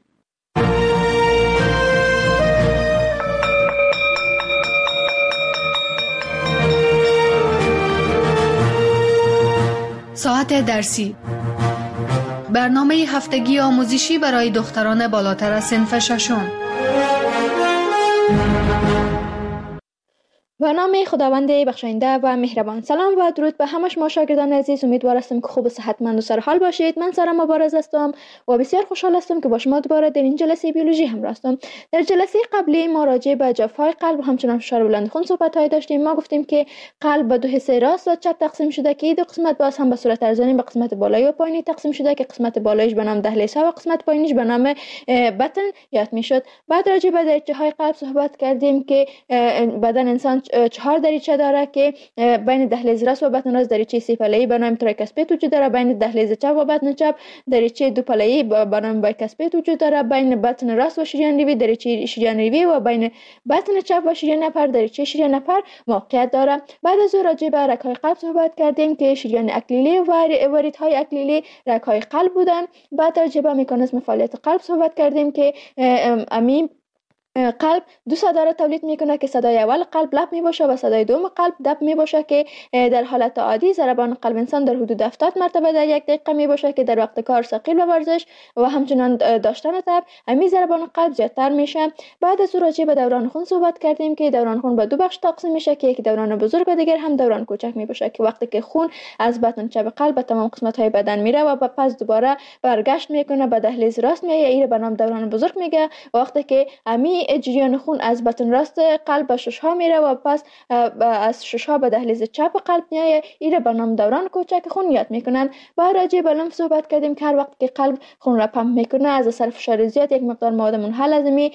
ساعت درسی، برنامه هفتگی آموزشی برای دختران بالاتر از صنف ششم. به نام خداوند بخشاینده و مهربان. سلام و درود به همه شما شاگردان عزیز. امیدوار هستم که خوب و صحتمند و سرحال باشید. من سارا مبارز هستم و بسیار خوشحال هستم که با شما دوباره در این جلسه بیولوژی همراه هستم. در جلسه قبلی ما راجع به جفای قلب و همچنان فشار بلند خون صحبت‌های داشتیم. ما گفتیم که قلب به دو حصه راست و چپ تقسیم شده که دو قسمت باز هم به صورت ارزانی به قسمت بالایی و پایینی تقسیم شده که قسمت بالاییش به نام دهلیز و قسمت پایینیش به نام بطن یاد میشد. بعد راجع به دریچه‌های قلب صحبت کردیم که بدن انسان 4 دریچه داره که بین دهلیز راست و بطن راست دریچه سه پله‌ای به نام تریکاسپید وجود داره، بین دهلیز چپ و بطن چپ دریچه دو پله‌ای به نام بایکاسپید وجود داره، بین بطن راست و شریان ریوی دریچه شریان ریوی و بین بطن چپ و شریان نپر دریچه شریان نپر موقعیت داره. بعد از اون راجع به رگ‌های قلب صحبت کردیم که شریان اکلیلی و وریدهای اکلیلی رگ‌های قلب بودن. بعد راجع به مکانیزم فعالیت قلب صحبت کردیم که قلب دو صدا را تولید میکنه که صدای اول قلب لب می باشه و صدای دوم قلب دب می باشه که در حالت عادی ضربان قلب انسان در حدود 70 مرتبه در یک دقیقه می باشه که در وقت کار ثقیل و ورزش و همچنان داشتن تب همین ضربان قلب زیادتر میشه. بعد از راجع به دوران خون صحبت کردیم که دوران خون به دو بخش تقسیم میشه که یک دوران بزرگ و دیگر هم دوران کوچک می باشه که وقتی که خون از بطن چپ قلب به تمام قسمت های بدن میره و پس دوباره برگشت میکنه به دهلیز راست میایه، این به نام دوران بزرگ میگه. وقتی که همین جریان خون از بطن راست قلب به ششها میره و پس از ششها به دهلیز چپ قلب میایه، این به نام دوران کوچک خون یاد میکنن. با راجع به لمف صحبت کردیم که هر وقت که قلب خون را پمپ میکنه از اثر فشار زیاد یک مقدار مواد منحل از می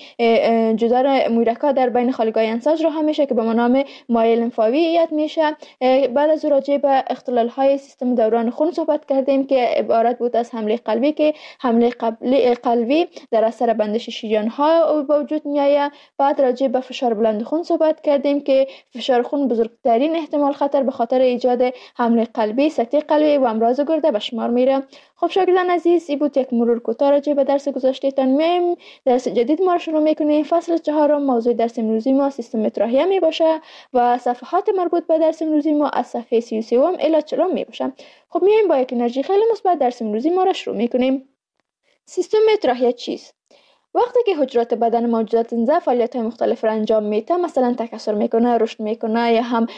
جدار محرکات در بین خالگاه انساج راه میشه که به نام مایع لمفاوی یاد میشه. بعد از راجع به اختلال های سیستم دوران خون صحبت کردیم که عبارت بود از حمله قلبی که حمله قلبی در اثر بندش شریان ها به وجود میآید. بعد راجع به فشار بلند خون صحبت کردیم که فشار خون بزرگترین احتمال خطر به خاطر ایجاد حمله قلبی، سکته قلبی و امراض گرده به شمار میره. خب شاگردان عزیز، این بود یک مرور کوتاه راجع به درس گذشتهتان. میایم درس جدید ما رو شروع میکنیم. فصل 4 موضوع درس امروزی ما سیستم تراهیه می باشه و صفحات مربوط به درس امروزی ما از صفحه 33 الی 40 می باشه. خب میایم با یک انرژی خیلی مثبت درس امروزی ما رو شروع میکنیم. سیستم تراهیه چیست؟ وقتی که حجرات بدن موجودات زنده فعالیت‌های مختلف را انجام میده، مثلا تکثر میکنه، رشد میکنه یا هم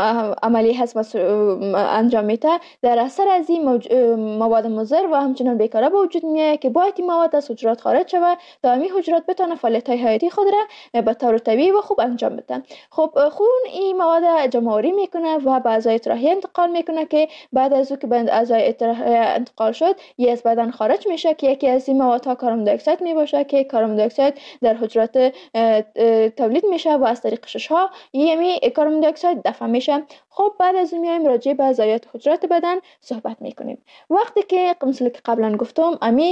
عملی هضم انجام میده، در اثر از این مواد مضر و همچنان بیکاره به وجود میاد که باید این مواد از حجرات خارج شود تا همین حجرات بتونه فعالیت‌های حیاتی خود را به طور طبیعی و خوب انجام بده. خب خون این مواد جمع‌آوری میکنه و به اعضای تراهیه انتقال میکنه که بعد از اینکه به اعضای تراهیه انتقال شد، یه از بدن خارج میشه که یکی از این موادها کاربن دی اکساید میباشه که کاربن دی اکساید در حجرات تولید میشه و از طریق ششها یعنی کاربن دی اکساید دفع میشه. خب بعد از این میایم راجع به ضایعات حجرات بدن صحبت میکنیم. وقتی که مثل که قبلا گفتم امی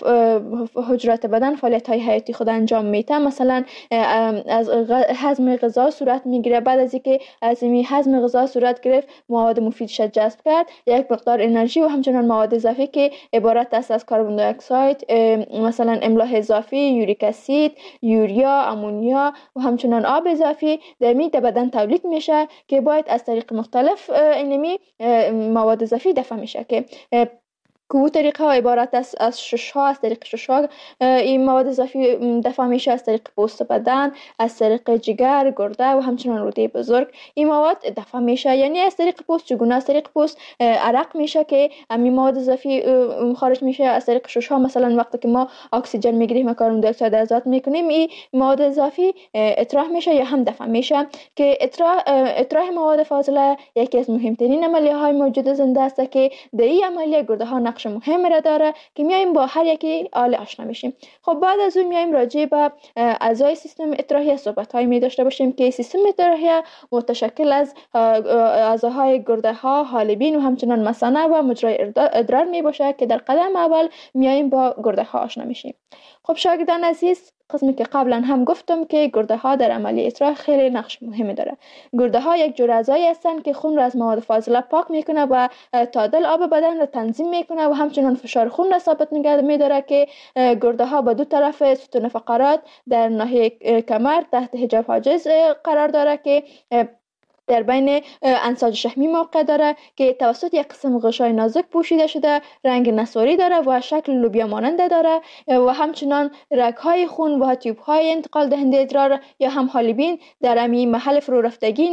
حجرات بدن فعالیت های حیاتی خود انجام میده، مثلا از هضم غذا صورت میگیره. بعد از اینکه از این هضم غذا صورت گرفت، مواد مفیدش جذب کرد، یک مقدار انرژی و همچنان مواد اضافی که عبارت است از کاربن دی اکساید، مثلا املاح اضافی، یوریک اسید، یوریا، امونیا و همچنان آب اضافی در بدن تولید میشه که باید از طریق مختلف اینمی مواد اضافی دفع میشه که که طریقه ها عبارت است از ششها. از طریق ششها این مواد اضافی دفع میشه، از طریق پوست بدن، از طریق جگر، گرده و همچنان روده بزرگ این مواد دفع میشه. یعنی از طریق پوست چگونه؟ از طریق پوست عرق میشه که این مواد اضافی خارج میشه. از طریق ششها مثلا وقتی که ما اکسیژن میگیریم و کاربن دی اکساید آزاد میکنیم، این مواد اضافی اطراح میشه یا هم دفع میشه که اطراح مواد فاضله یکی از مهمترین عملیه های موجود زنده است که در این عملیه گرده ها نقش مهم را داره که میایم با هر یکی آل آشنا میشیم. خب بعد از اون میایم راجع به اعضای سیستم تراهیه صحبت های می داشته باشیم که سیستم تراهیه متشکل از اعضاهای گرده ها، حالبین و همچنان مثانه و مجرای ادرار می باشه که در قدم اول میایم با گرده ها آشنا میشیم. خب شاگردان عزیز، قسمی که قبلا هم گفتم که گرده ها در عملیه اطراح خیلی نقش مهمی داره. گرده ها یک جور اعضایی هستند که خون را از مواد فاضله پاک میکنه و تعادل آب بدن را تنظیم میکنه و همچنان فشار خون را ثابت نگه میداره که گرده ها به دو طرف ستون فقرات در ناحیه کمر تحت حجاب حاجز قرار داره که در بین انساج شحمی موقع داره که توسط یک قسم غشای نازک پوشیده شده، رنگ نسواری داره و شکل لوبیا ماننده داره و همچنان رگ‌های خون و تیوب‌های انتقال دهنده ادرار یا هم حالبین در همین محل فرو رفتگی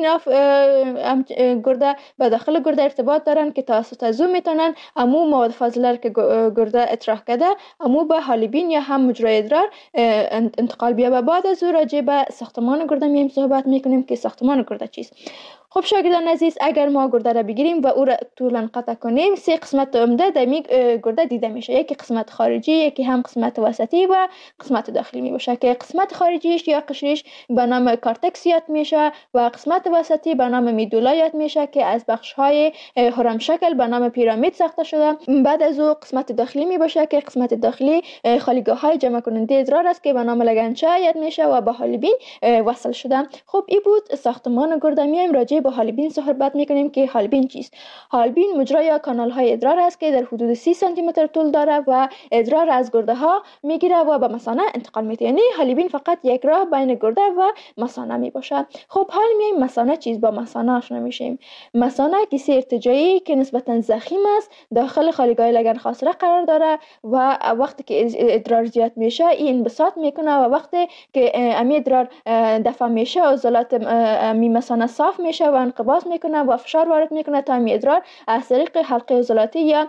گرده به داخل گرده ارتباط دارن که توسط از اون میتونن امو مواد فاضله که گرده اطراح کرده امو به حالبین یا هم مجرای ادرار انتقال بیاد. و بعد از اون راجع به ساختمان گرده میایم صحبت میکنیم که ساختمان گرده چیست. خب شاگردان عزیز، اگر ما گرده را بگیریم و او را طولا قطع کنیم، سه قسمت عمده در گرده دیده میشه. یکی قسمت خارجی، یکی هم قسمت وسطی و قسمت داخلی می باشه که قسمت خارجیش یا قشرش به نام کارتکس یاد میشه و قسمت وسطی به نام میدولا یاد میشه که از بخش های هرم شکل به نام پیرامید ساخته شده. بعد از او قسمت داخلی می باشه که قسمت داخلی خالیگاه های جمع کننده ادرار است که به نام لگنچه یاد میشه و به حالبین وصل شده. خب این بود ساختمان گرده. میایم راجع با حالبین صحبت میکنیم که حالبین چیست. حالبین مجرا یا کانال های ادرار است که در حدود 30 سانتی متر طول داره و ادرار از گرده ها میگیره و به مثانه انتقال میده. یعنی حالبین فقط یک راه بین گرده و مثانه می باشه. خب حال میایم مثانه چیست، با مثانه آشنا میشیم. مثانه کیسه ارتجاعی که نسبتا ضخیم است، داخل خالیگاه لگن خاصره قرار داره و وقتی که ادرار زیاد میشه این انبساط میکنه و وقتی که امی ادرار دفع میشه عضلات امی مثانه صاف میشه و انقباض میکنه و فشار وارد میکنه تا امی ادرار از طریق حلقه عضلاتی یا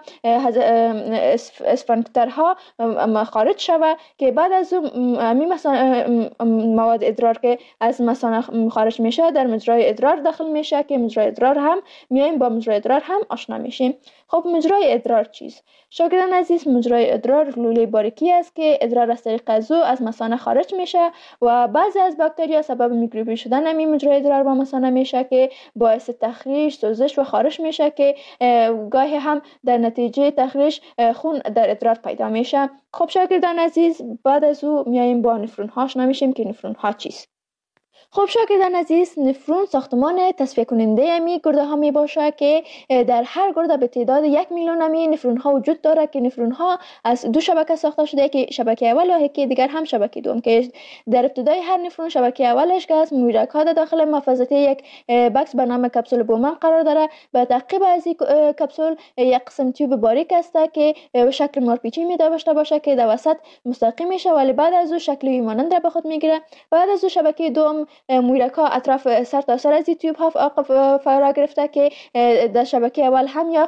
اسفنکترها خارج شوه که بعد از امی مثانه مواد ادرار که از مثانه خارج میشه در مجرای ادرار داخل میشه که مجرای ادرار هم میایم با مجرای ادرار هم آشنا میشیم. خب مجرای ادرار چیست؟ شاگردان عزیز، مجرای ادرار لوله باریکی است که ادرار از طریق از مثانه خارج میشه و بعضی از باکتریا سبب میکروبی شدن همین مجرای ادرار با مثانه میشه که باعث تخریش، سوزش و خارش میشه که گاهی هم در نتیجه تخریش خون در ادرار پیدا میشه. خب شاگردان عزیز، بعد از او میایم با نفرون ها آشنا میشیم که نفرون ها چیست. خب شاگردان عزیز، نفرون ساختمان تصفیه کننده امی گرده ها می باشه که در هر گرده به تعداد 1 میلیون امی نفرون ها وجود داره که نفرون ها از دو شبکه ساخته شده که شبکه اول و یکی دیگر هم شبکه دوم که در ابتدای هر نفرون شبکه اولش که از مویرک ها داخل محفظه یک بکس به نام کپسول بومن قرار داره. به تعقیب از این کپسول یک قسم تیوب باریک است که شکل مارپیچی می داشته باشه که در وسط مستقیم میشه ولی بعد از او شکل مانند را به خود میگیره. بعد از او شبکه دوم مویرک ها اطراف سر تا سر از این تیوب ها فرا گرفته که در شبکه اول هم یا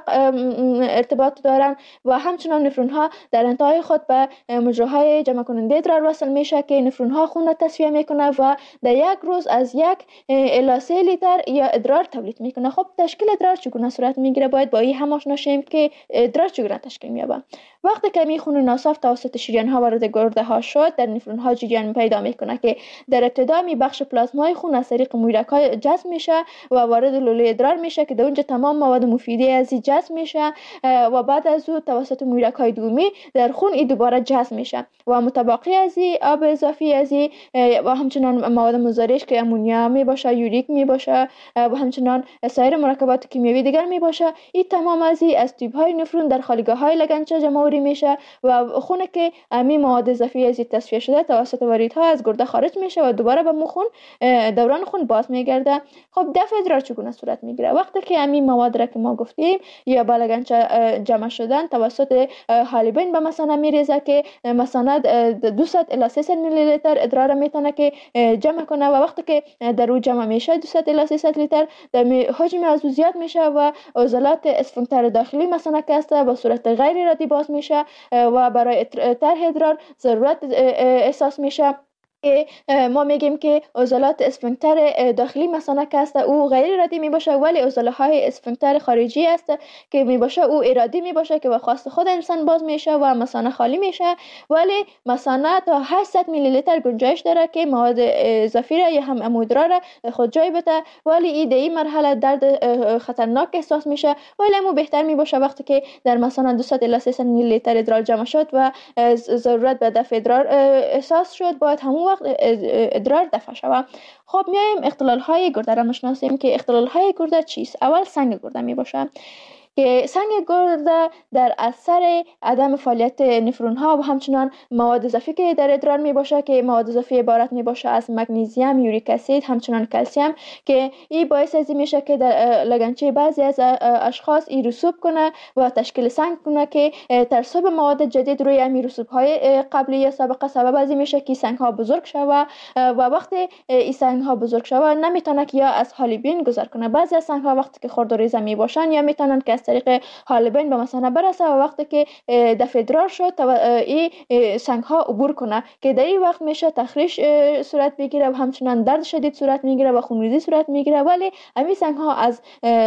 ارتباط دارن و همچنان نفرون ها در انتهای خود به مجراهای جمع کننده ادرار وصل میشه که نفرون ها خون را تصفیه میکنه و در یک روز از 1 الی 3 لیتر یا ادرار تولید میکنه. خب تشکیل ادرار چگونه صورت میگیره؟ باید با این هم آشنا شیم که ادرار چگونه تشکیل مییابه. وقتی که می خون ناصاف توسط شریان ها وارد گرده ها شد، در نفرون ها جریان پیدا میکنه که در ابتدا می بخش پلازمای خون از طریق مویرک ها جذب میشه و وارد لوله ادرار میشه که در اونجا تمام مواد مفیده از این جذب میشه و بعد از او توسط مویرک های دومی در خون این دوباره جذب میشه و متبقی از این آب اضافی از این و همچنان مواد مضرش که امونیا می باشه، یوریک می باشه و همچنان سایر مرکبات کیمیایی دیگر می باشه، این تمام از این از تیوب های نفرون در خالیگاه های لگنچه جمع میشه و خون که امی مواد اضافی از این تصفیه شده توسط واریدها از گرده خارج میشه و دوباره به خون دوران خون باز میگرده. خب دفع ادرار چگونه صورت میگیره؟ وقتی که امی مواد را که ما گفتیم یا به لگنچه جمع شدن توسط حالبین به مثانه میریزه که مثانه 200 الی 300 میلی لیتر ادرار میتونه که جمع کنه و وقتی که در او جمع میشه 200 الی 300 لیتر حجم از او زیاد میشه و عضلات اسفنکتر داخلی مثانه که است به صورت غیر ارادی باز میشه و برای طرح ادرار ضرورت احساس میشه که ما میگیم که عضلات اسفنکتر داخلی مثانه که است او غیر ارادی می باشه ولی عضله های اسفنکتر خارجی است که می باشه او ارادی می باشه که به خواست خود انسان باز میشه و مثانه خالی میشه ولی مثانه تا 800 میلی لیتر گنجایش داره که مواد اضافی را یا هم امودرا را خود جای بده ولی این در این مرحله درد خطرناک احساس میشه ولی امو بهتر می باشه وقتی که در مثانه 200 الی 300 میلی لیتر ادرار جمع شد و ضرورت به دفع ادرار احساس شد باید همون وقت ادرار دفع شود. خب میایم اختلال های گرده را میشناسیم که اختلال های گرده چیست؟ اول سنگ گرده می باشه که سنگ گرده در اثر عدم فعالیت نفرون ها و همچنان مواد اضافی که در ادرار می باشه که مواد اضافی عبارت می باشه از مگنیزیم، یوریک اسید، همچنان کلسیم که این باعث از این میشه که در لگنچه بعضی از اشخاص این رسوب کنه و تشکیل سنگ کنه که ترسب مواد جدید روی این رسوب های قبلی یا سابقه سبب از این میشه که سنگ ها بزرگ شوه و وقتی این سنگ ها بزرگ شوه نمیتونه که یا از حالبین گذر کنه. بعضی از سنگ ها وقتی که خرد و ریزه می باشن یا میتونن که طریق حالبین به مثانه برسه و وقتی که دفع ادرار شد این سنگ ها عبور کنه که در این وقت میشه تخریش صورت بگیره و همچنان درد شدید صورت میگیره و خونریزی صورت میگیره ولی همین سنگ ها از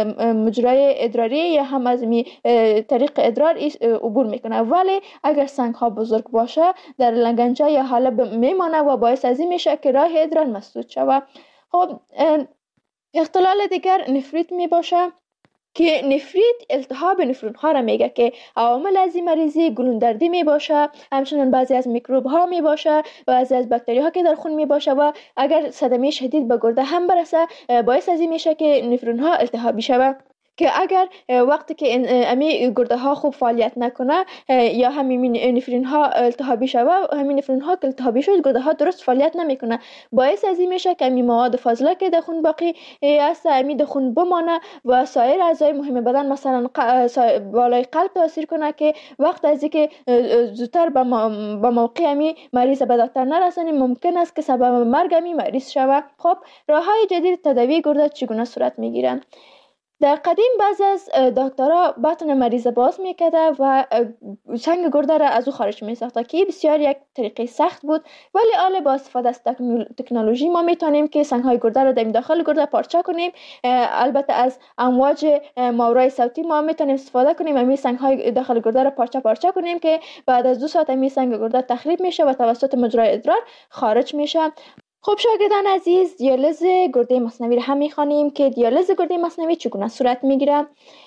مجرای ادراری یا هم از طریق ادرار عبور میکنه ولی اگر سنگ ها بزرگ باشه در لگنچه یا حالب میمانه و باعث از این میشه که راه ادرار مسدود شود. خب اختلال دیگر نفریت می باشه که نفریت التهاب نفرون ها را میگه که عوامل از این مریضی گلوندردی می باشه، همچنین بعضی از میکروب ها می باشه، بعضی از باکتری ها که در خون می باشه و اگر صدمه شدید به گرده هم برسه باعث از این میشه که نفرون ها التهابی شود. که اگر وقتی که امی گرده ها خوب فعالیت نکنه یا همین نفرین ها التهابی شود، همین نفرین ها که التهابی شد گرده ها درست فعالیت نمیکنه، باعث از این میشه که امی مواد فاضله که در خون باقی است امی در خون بمانه و سایر اعضای مهم بدن مثلا بالای قلب تاثیر کنه که وقت از اینکه زودتر به موقع امی مریض به دکتر نرسانیم ممکن است که سبب مرگ امی مریض شود. خب راههای جدید تداوی گرده چگونه صورت میگیرند؟ در قدیم بعض از دکترها بطن مریض باز میکرده و سنگ گرده را از او خارج میساخته که بسیار یک طریقه سخت بود، ولی حالا با استفاده از تکنولوژی ما میتونیم که سنگ های گرده را در داخل گرده پارچه کنیم. البته از امواج ماورای صوتی ما میتونیم استفاده کنیم، همین سنگ های داخل گرده را پارچه کنیم که بعد از 2 ساعت همین سنگ گرده تخریب میشه و توسط مجرای ادرار خارج میشه. خب شاگردان عزیز، دیالیز گرده مصنوی را هم میخوانیم که دیالیز گرده مصنوی چگونه صورت میگیره.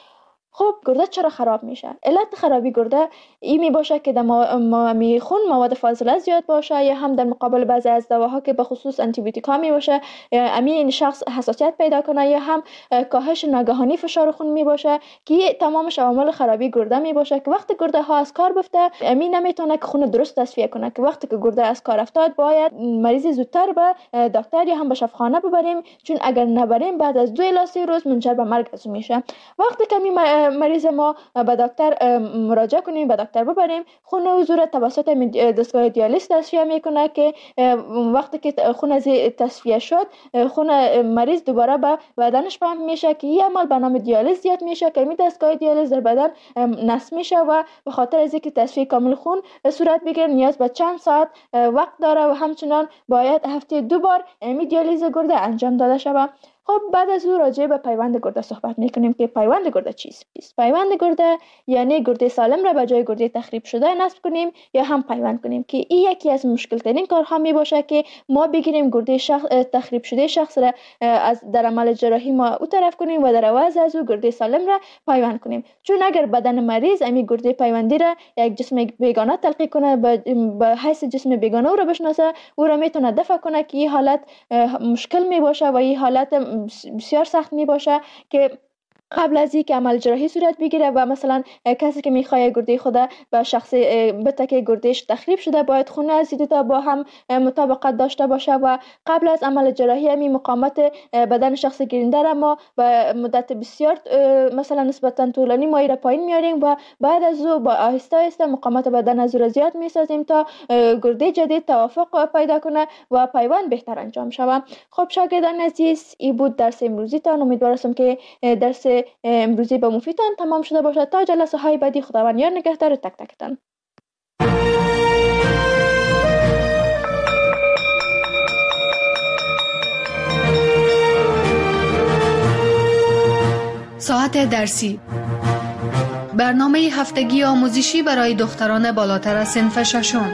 خب گرده چرا خراب میشه؟ علت خرابی گرده این می باشه که در خون مواد فاضله زیاد باشه یا هم در مقابل بعضی از دواها که به خصوص آنتی بیوتیک ها می باشه این شخص حساسیت پیدا کنه یا هم کاهش ناگهانی فشار خون می باشه که تمامش عوامل خرابی گرده می باشه که وقتی گرده ها از کار بفته امین نمیتونه که خون درست تصفیه کنه که وقتی که گرده از کار افتاد باید مریض زودتر به دکتر یا هم به شفاخانه ببریم، چون اگر نبریم بعد از 2 الی 3 روز منجر به مرگ میشه. وقتی که مریض ما به دکتر مراجعه کنیم، به دکتر ببریم، خون حضور توسط دستگاه دیالیز تصفیه میکنه که وقتی که خون از تصفیه شد خون مریض دوباره به بدنش پمپ میشه که این عمل به نام دیالیز زیاد میشه که این دستگاه دیالیز در بدن نصب میشه و به خاطر از اینکه تصفیه کامل خون صورت بگیره نیاز به چند ساعت وقت داره و همچنان باید هفته 2 بار دیالیز گرده انجام داده شود. خب بعد از او راجع به پیوند گرده صحبت میکنیم که پیوند گرده چیست؟ پیوند گرده یعنی گرده سالم را به جای گرده تخریب شده نصب کنیم یا هم پیوند کنیم که این یکی از مشکل ترین کارها می باشه که ما بگیریم گرده تخریب شده شخص را از در عمل جراحی ما او طرف کنیم و در عوض از او گرده سالم را پیوند کنیم، چون اگر بدن مریض امی گرده پیوندی را یک جسم بیگانه تلقی کنه به حیث جسم بیگانه او را بشناسه، او را میتونه دفع کنه که این حالت مشکل می باشه و این حالت بسیار سخت می باشه که قبل از اینکه عمل جراحی صورت بگیره و مثلا کسی که میخواد گرده خود به شخص بته که گردهش تخریب شده باید خون از تا با هم مطابقت داشته باشه و قبل از عمل جراحی همین مقاومت بدن شخص گیرنده را ما و مدت بسیار مثلا نسبتا طولانی ما را پایین میاریم و بعد از او با آهسته آهسته مقاومت بدن از او زیاد میسازیم تا گرده جدید توافق پیدا کنه و پیوند بهتر انجام شود. خب شاگردان عزیز، این بود درس امروزی تان. امیدوارم که درس امروزی به مفیدتان تمام شده باشد. تا جلسه های بعدی خداوند یار نگهدار تک تکتان. ساعت درسی، برنامه هفتگی آموزشی برای دختران بالاتر از صنف ششم.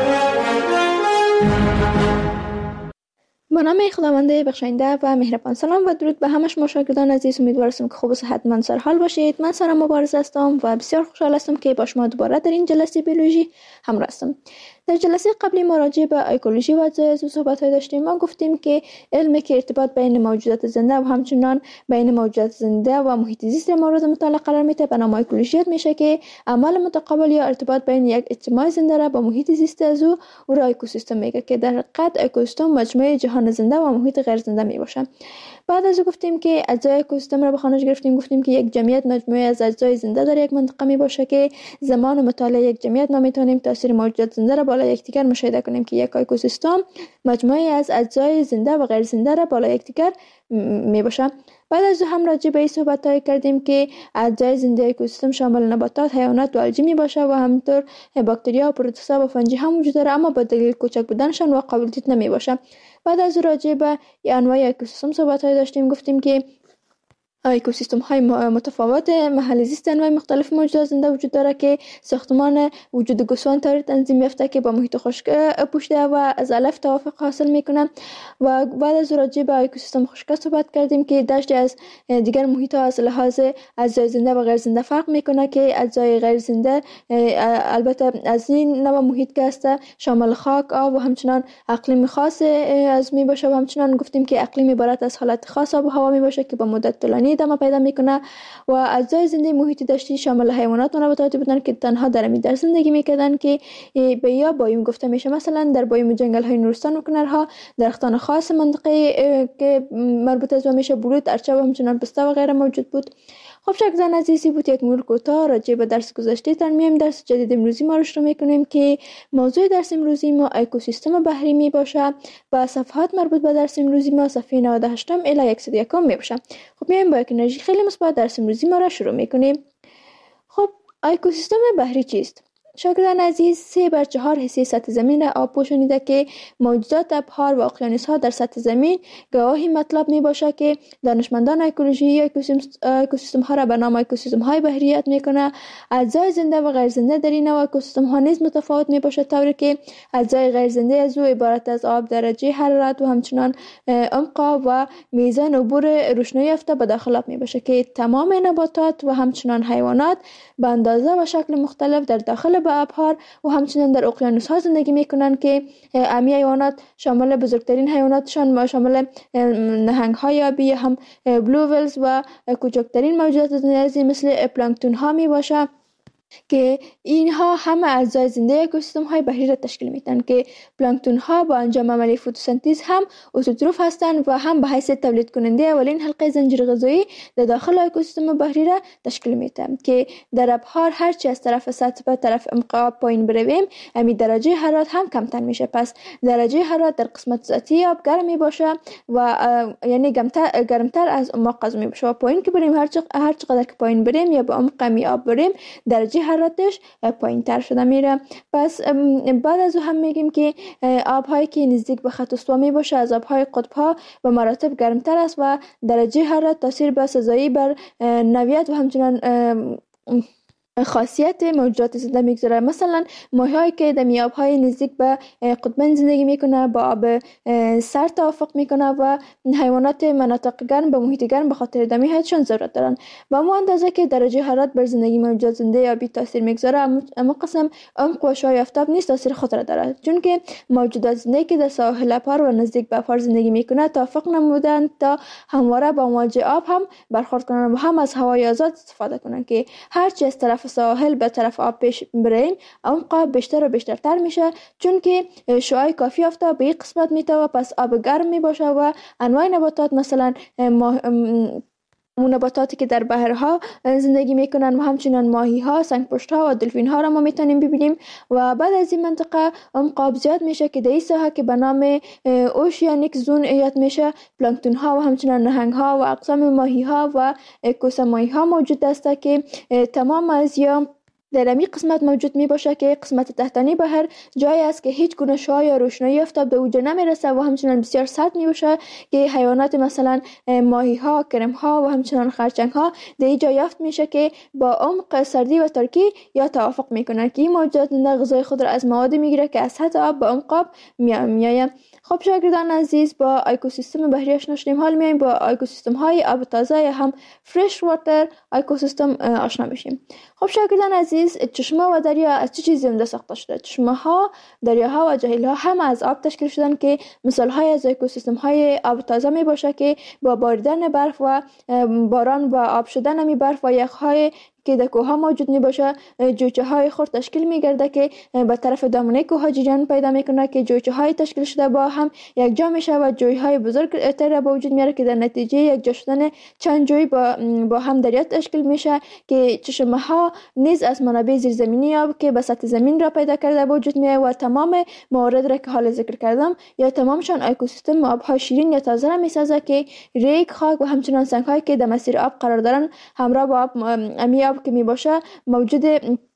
با نام خداوند بخشاینده و مهربان. سلام و درود به همه شما شاگردان عزیز. امیدوارم که خوب و صحتمند سرحال باشید. من سارا مبارز هستم و بسیار خوشحال هستم که با شما دوباره در این جلسه بیولوژی همراه هستم. در جلسه قبلی ما راجع به ایکولوژی و اجزای عضو صحبت داشتیم. ما گفتیم که علمی که ارتباط بین موجودات زنده و همچنان بین موجودات زنده و محیط زیست مورد مطالعه قرار میده به نام ایکولوژی میشه که عمل متقابل یا ارتباط بین یک اجتماع زنده را با محیط زیست عضو او را اکوسیستم میگه که در حقیقت اکوسیستم مجموعه جهان زنده و محیط غیر زنده می باشه. بعد از گفتیم که اجزای اکوسیستم را به خانش گرفتیم. گفتیم که یک جمعیت مجموعه از اجزای زنده در یک منطقه می باشه که زمان مطالعه یک جمعیت ما میتونیم تاثیر موجودات زنده را بالای یکدیگر مشاهده کنیم که یک اکوسیستم مجموعه از اجزای زنده و غیر زنده را بالای یکدیگر می باشه. بعد از هم راجع به این صحبت کردیم که اجزای زنده اکوسیستم شامل نباتات، حیوانات و الژی می باشه و همینطور باکتریا و پروتوزا و فنجی هم وجود داره، اما با دلیل کوچک بودنشان و قابل دید نمی باشه. بعد از راجع به انواع اکوسیستم صحبت داشتیم. گفتیم که اکوسیستم های متفاوت محل زیست انواع مختلف موجودات زنده وجود داره که ساختمان وجود گوسفند طوری تنظیم یافته که با محیط خشک پوشیده و از علف توافق حاصل میکنه. و بعد از راجع به اکوسیستم خشک صحبت کردیم که داشت از دیگر محیط ها از لحاظ اجزای زنده و غیر زنده فرق میکنه که اجزای غیر زنده البته از این نوع محیط که است شامل خاک، آب و همچنان اقلیم خاص از می باشه و همچنان گفتیم که اقلیم عبارت از حالت خاص آب و هوا می باشه که با مدت طولانی ادامه پیدا میکنه. و اجزای زنده محیط داشتی شامل حیوانات و نباتاتی بودن که تنها در در زندگی میکردن که به یا بایوم گفته میشه. مثلا در بایوم جنگل های نورستان و کنرها درختان خاص منطقه که مربوط از میشه برود، ارچه و همچنان پسته و غیره موجود بود. خب شاگردان عزیزی بود یک مرور کوتاه راجع به درس گذشته تان میایم درس جدید امروزی ما رو شروع میکنیم که موضوع درس امروزی ما اکوسیستم بحری می باشه و صفحات مربوط به درس امروزی ما صفحه 98 الی 101 می باشه. خب میایم با یک انرژی خیلی مثبت درس امروزی ما را شروع میکنیم. خب اکوسیستم بحری چیست؟ شاگردان عزیز 3/4 حصه سطح زمین را آب پوشانیده که موجودات ابحار و اقیانوس‌ها در سطح زمین گواهی مطلب می باشه که دانشمندان اکولوژی اکوسیستم ها را به نام اکوسیستم های بحری یاد میکنه. اجزای زنده و غیر زنده در این نوع اکوسیستم ها نیز متفاوت می باشه، طوری که اجزای غیر زنده از او عبارت از آب، درجه حرارت و همچنان عمق و میزان عبور روشنایی یافته به داخل آب می باشه که تمام نباتات و همچنان حیوانات به اندازه و شکل مختلف در داخل به ابحار و همچنان در اقیانوس ها زندگی میکنن که امی حیوانات شامل بزرگترین حیواناتشان شامل نهنگ های آبی هم بلو ویلز و کوچکترین موجودات زنده مثل پلانکتون ها می باشه که اینها همه اجزای زنده اکوسیستم های بحری را تشکیل میدن که پلانکتون ها با انجام عملیه فتوسنتز هم اتوتروف هستند و هم به حیث تولید کننده اولین حلقه زنجیر غذایی در داخل اکوسیستم بحری را تشکیل میدن که در ابحار هرچی از طرف سطح به طرف عمق آب پایین برویم امی درجه حرارت هم کمتر میشه. پس درجه حرارت در قسمت سطحی آب گرم می باشه و یعنی گرمتر از عمق از می باشه و پایین که بریم هر چقدر که پایین بریم یا به عمق می آب بریم درجه حرارتش پایین تر شده میره. پس بعد از او هم میگیم که آبهایی که نزدیک به خط استوا می باشه از آبهای قطب ها به مراتب گرمتر است و درجه حرارت تاثیر به سزایی بر نوعیت و همچنان خاصیت موجودات زنده میگذاره. مثلا ماهی‌هایی که در آب‌های نزدیک به قطبین زندگی میکنه با آب سرد توافق میکنه و حیوانات مناطق گرم به محیط گرم به خاطر دمی حیاتشان ضرورت دارن. با همون اندازه که درجه حرارت بر زندگی موجودات زنده آبی تاثیر میگذاره، اما قسم عمق و شای آفتاب نیز تاثیر خود را دارد، چون که موجودات زنده که در ساحل ابحار و نزدیک به ابحار زندگی میکنه توافق نمودند تا همواره با امواج آب هم برخورد کنند و هم از هوای آزاد استفاده کنند که هرچی از طرف ساحل به طرف آب پیش بریم عمق آب بیشتر و بیشتر میشه، چون که شعاع کافی آفتاب به این قسمت میتوه. پس آب گرم میباشه و انواع نباتات مثلا نباتاتی که در بحرها زندگی میکنن و همچنان ماهی ها، سنگ پشت ها و دلفین ها را ما میتونیم ببینیم. و بعد از این منطقه عمق آب زیاد میشه که در این ساحه که به نام اوشیانیک زون یاد میشه پلانکتون ها و همچنان نهنگ ها و اقسام ماهی ها و کوسمایی ها موجود است که تمام از در این قسمت موجود می باشه که قسمت تحتانی بحر جایی است که هیچ گونه شعاع یا روشنایی آفتاب به اوج نمیرسه و همچنان بسیار سرد می باشه که حیوانات مثلا ماهی ها، کرم ها و همچنان خرچنگ ها در این جا یافت میشه که با عمق سردی و ترکی یا توافق میکنن که این موجودات زنده غذای خود را از مواد میگیره که از سطح آب به عمق آب میآید. خب شاگردان عزیز با اکوسیستم بحری آشنا شدیم، حال میایم با اکوسیستم های آب تازه یا هم فرش واتر اکوسیستم آشنا میشیم. خب شاگردان عزیز چشمه و دریا از چه چیزی زنده ساخته شده؟ چشمه ها، دریاها و جهیل ها هم از آب تشکیل شدن که مثال های از اکوسیستم های آب تازه می باشه که با باریدن برف و باران و آب شدن می برف و یخ های که در کوه ها موجود می باشه جوچه های خرد تشکیل می گرده که به طرف دامنه کوه ها جریان پیدا می کنه که جوچه های تشکیل شده با هم یک جا میشه و جوی های بزرگ تر به وجود میاره که در نتیجه یک جا شدن چند جوی با هم دریا تشکیل میشه که چشمه ها نیز از منابع زیرزمینی آب که به سطح زمین را پیدا کرده به وجود میاد و تمام موارد را که حال ذکر کردم یا تمامشان اکوسیستم آب های شیرین یا تازه را میسازه که ریگ، خاک و همچنان سنگ هایی که در مسیر آب قرار دارن همراه با آب که می باشه موجود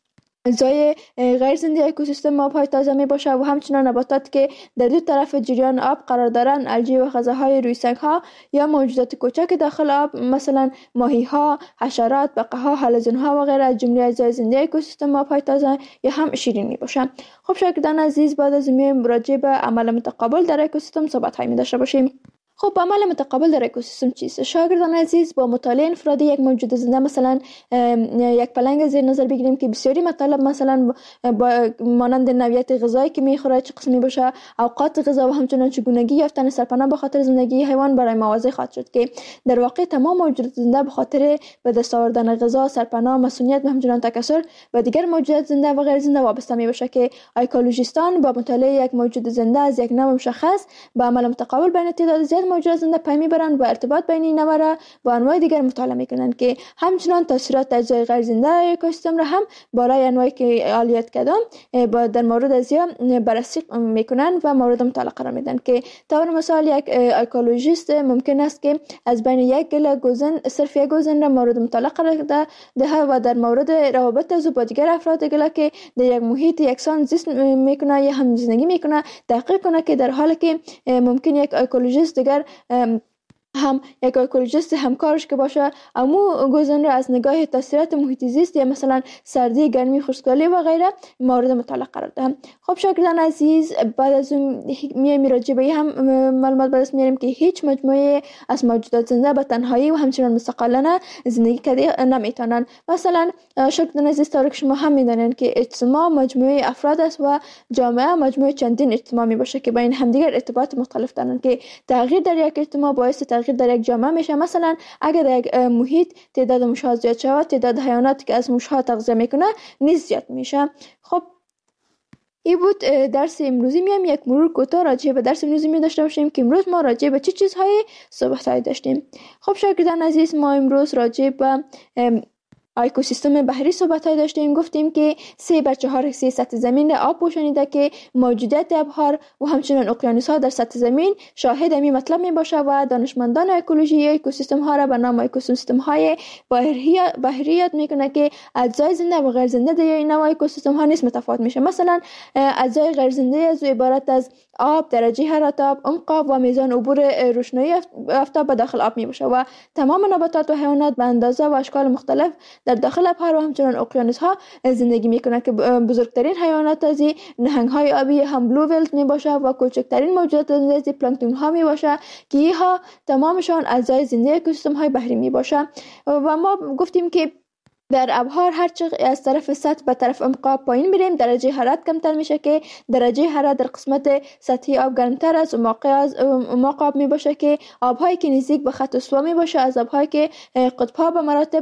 اجزای غیر زنده اکوسیستم آب‌های تازه می باشه و همچنان نباتات که در دو طرف جریان آب قرار دارند، الژی و غذاهای روی سنگ‌ها یا موجودات کوچک داخل آب مثلا ماهی‌ها، حشرات، بقاها، حلزون‌ها و غیره از جمله اجزای زنده اکوسیستم آب‌های تازه یا هم شیرین می باشه. خب شاگردان عزیز، بعد از راجع به عمل متقابل در اکوسیستم صحبت‌هایی می داشته باشیم. خب عمل متقابل در اکوسیستم چیست؟ شاگردان عزیز، با مطالعه انفرادی یک موجود زنده مثلا یک پلنگ زیر نظر بگیریم که بسیاری مطالب مثلا با مانند نوعیت غذایی که میخوره، چه قسمی باشه، اوقات غذا و همچنین چگونگی یافتن سرپناه به خاطر زندگی حیوان برای ما واضح خواهد شد که در واقع تمام موجودات زنده به خاطر به دست آوردن غذا، سرپناه، مسئولیت و همچنین تکثر و دیگر موجودات زنده و غیر زنده وابسته میباشه که اکولوژیستان با مطالعه یک موجود زنده از یک نوع مشخص با عمل متقابل بین تعداد زیاد موجودات زنده پی میبرند و ارتباط بین این نوع را با انواع دیگر مطالعه میکنند که همچنان تاثیرات اجزای غیر زنده اکوسیستم را هم بالای انواعی که عالیت کردم در مورد از بررسی میکنند و مورد مطالعه قرار میدن که طور مثال یک اکولوژیست ممکن است که از بین یک گله گوزن صرف یک گوزن را مورد مطالعه قرار دهد و در مورد روابط از با دیگر افراد گله که در یک محیط یکسان زیست میکنه یا هم زندگی میکنه تحقیق کنه که در حالی که ممکن یک اکولوژیست دیگر هم یک اکولوژیست همکارش که باشه امو گوزن را از نگاه تاثیرات محیط زیست یا مثلا سردی، گرمی، خشکسالی و غیره مورد مطالعه قرار دهم. خب شاگردان عزیز، بعد از اون میایم راجع به هم معلومات بررس میاریم که هیچ مجموعه از موجودات زنده به تنهایی و همچنین مستقلانه زندگی کرده نمیتونن. مثلا شاگردان عزیز، طور که شما هم میدونن که اجتماع مجموعه افراد است و جامعه مجموعه چندین اجتماع می باشه که بین همدیگر ارتباط مختلف دارن که تغییر در یک اجتماع باعث تغییر در یک جامعه میشه. مثلا اگر در یک محیط تعداد موش‌ها زیاد شود، تعداد حیواناتی که از موش‌ها تغذیه میکنه نیز زیاد میشه. خب این بود درس امروزی. میام یک مرور کوتاه راجع به درس امروزی می داشته باشیم که امروز ما راجع به چه چیزهای صحبت داشتیم. خب شاگردان عزیز، ما امروز راجع به اکوسیستم بحری صحبت‌های داشتیم. گفتیم که 3/4 حصه سطح زمین را آب پوشانیده که موجودات ابحار و همچنین اقیانوس‌ها در سطح زمین شاهد همین مطلب میباشه و دانشمندان اکولوژی اکوسیستم‌ها را به نام اکوسیستم‌های بحری یاد میکنه که اجزای زنده و غیر زنده در این نوع اکوسیستم‌ها نیز متفاوت میشه. مثلا اجزای غیر زنده از عبارت از آب، درجه حرارت آب، عمق آب و میزان عبور روشنایی آفتاب به داخل آب میباشه و تمام نباتات و حیوانات به اندازه و اشکال مختلف در داخل ابحار و همچنین اقیانوس‌ها زندگی میکنه که بزرگترین حیوانات از نهنگ‌های آبی هم بلو ویل میباشه و کوچکترین موجودات از پلانکتون‌ها میباشه که اینها تمامشان اجزای زنده اکوسیستم‌های بحری میباشه. و ما گفتیم که در ابحار هرچه از طرف سطح به طرف عمق پایین بریم درجه حرارت کمتر میشه که درجه حرارت در قسمت سطحی آب گرمتر از اعماق آب میباشه که آبهایی که نزدیک به خط استوا میباشه از آبهایی که قطب‌ها به مراتب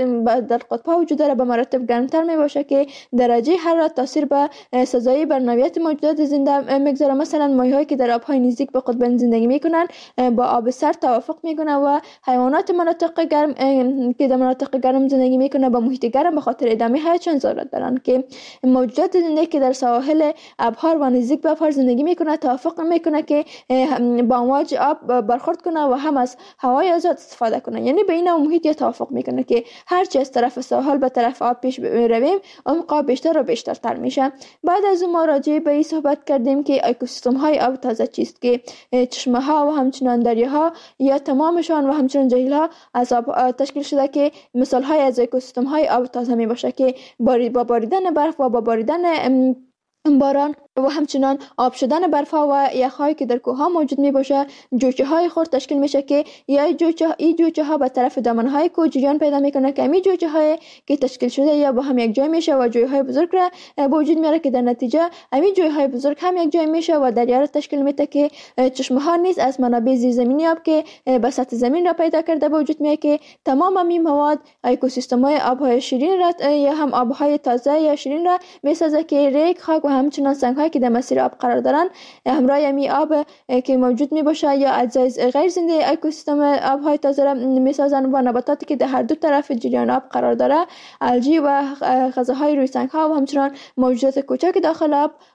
در قطب‌ها وجود داره به مراتب گرمتر میباشه که درجه حرارت تاثیر به سازایی بر نوعیت موجودات زنده میگذاره. مثلا ماهی‌هایی که در آبهای نزدیک به قطب زندگی میکنن با آب سرد توافق میکنه و حیوانات مناطق گرم که در مناطق گرم زندگی میکنه با محیط گرم به خاطر ادامه حیاتشان ضرورت دارن که موجودات زنده که در سواحل ابحار و نزدیک به ابحار زندگی میکنه توافق میکنه که با امواج آب برخورد کنه و هم از هوای آزاد استفاده کنه. یعنی به این محیط توافق میکنه که هرچی از طرف ساحل به طرف آب پیش رویم عمق آب بیشتر و بیشتر میشه. بعد از ما راجع به این صحبت کردیم که اکوسیستم های آب تازه چیست که چشمه ها و همچنین دریاها یا تمامشان و همچنین جهیل ها از آب تشکیل شده که مثال های از اکوسیستم های آب تازه می باشه که با باریدن برف و با باریدن باران و همچنان آب شدن برف‌ها و یخ‌هایی که در کوه‌ها موجود می‌باشه جوجه‌های خرد تشکیل میشه که یا جوجه‌ها به طرف دامنه‌های کوه جریان پیدا میکنه که همین جوجه‌های که تشکیل شده یا با هم یک جای میشه و جوی‌های بزرگ را به وجود میاره که در نتیجه همین جوی‌های بزرگ هم یک جای میشه و دریا را تشکیل میده که چشمه‌ها نیز از منابع زیرزمینی آب که به سطح زمین را پیدا کرده به وجود میاد که تمام همین مواد اکوسیستم‌های آب‌های شیرین را یا هم آب‌های تازه یا شیرین را میسازه که ریگ، خاک و همچنین سنگ‌های که در مسیر آب قرار دارن همراه می آب که موجود می باشه یا اجزای غیر زنده اکوسیستم آب‌های تازه را میسازن و نباتاتی که در هر دو طرف جریان آب قرار داره الژی و غذاهای روی سنگ‌ها و همچنین موجودات کوچک داخل آب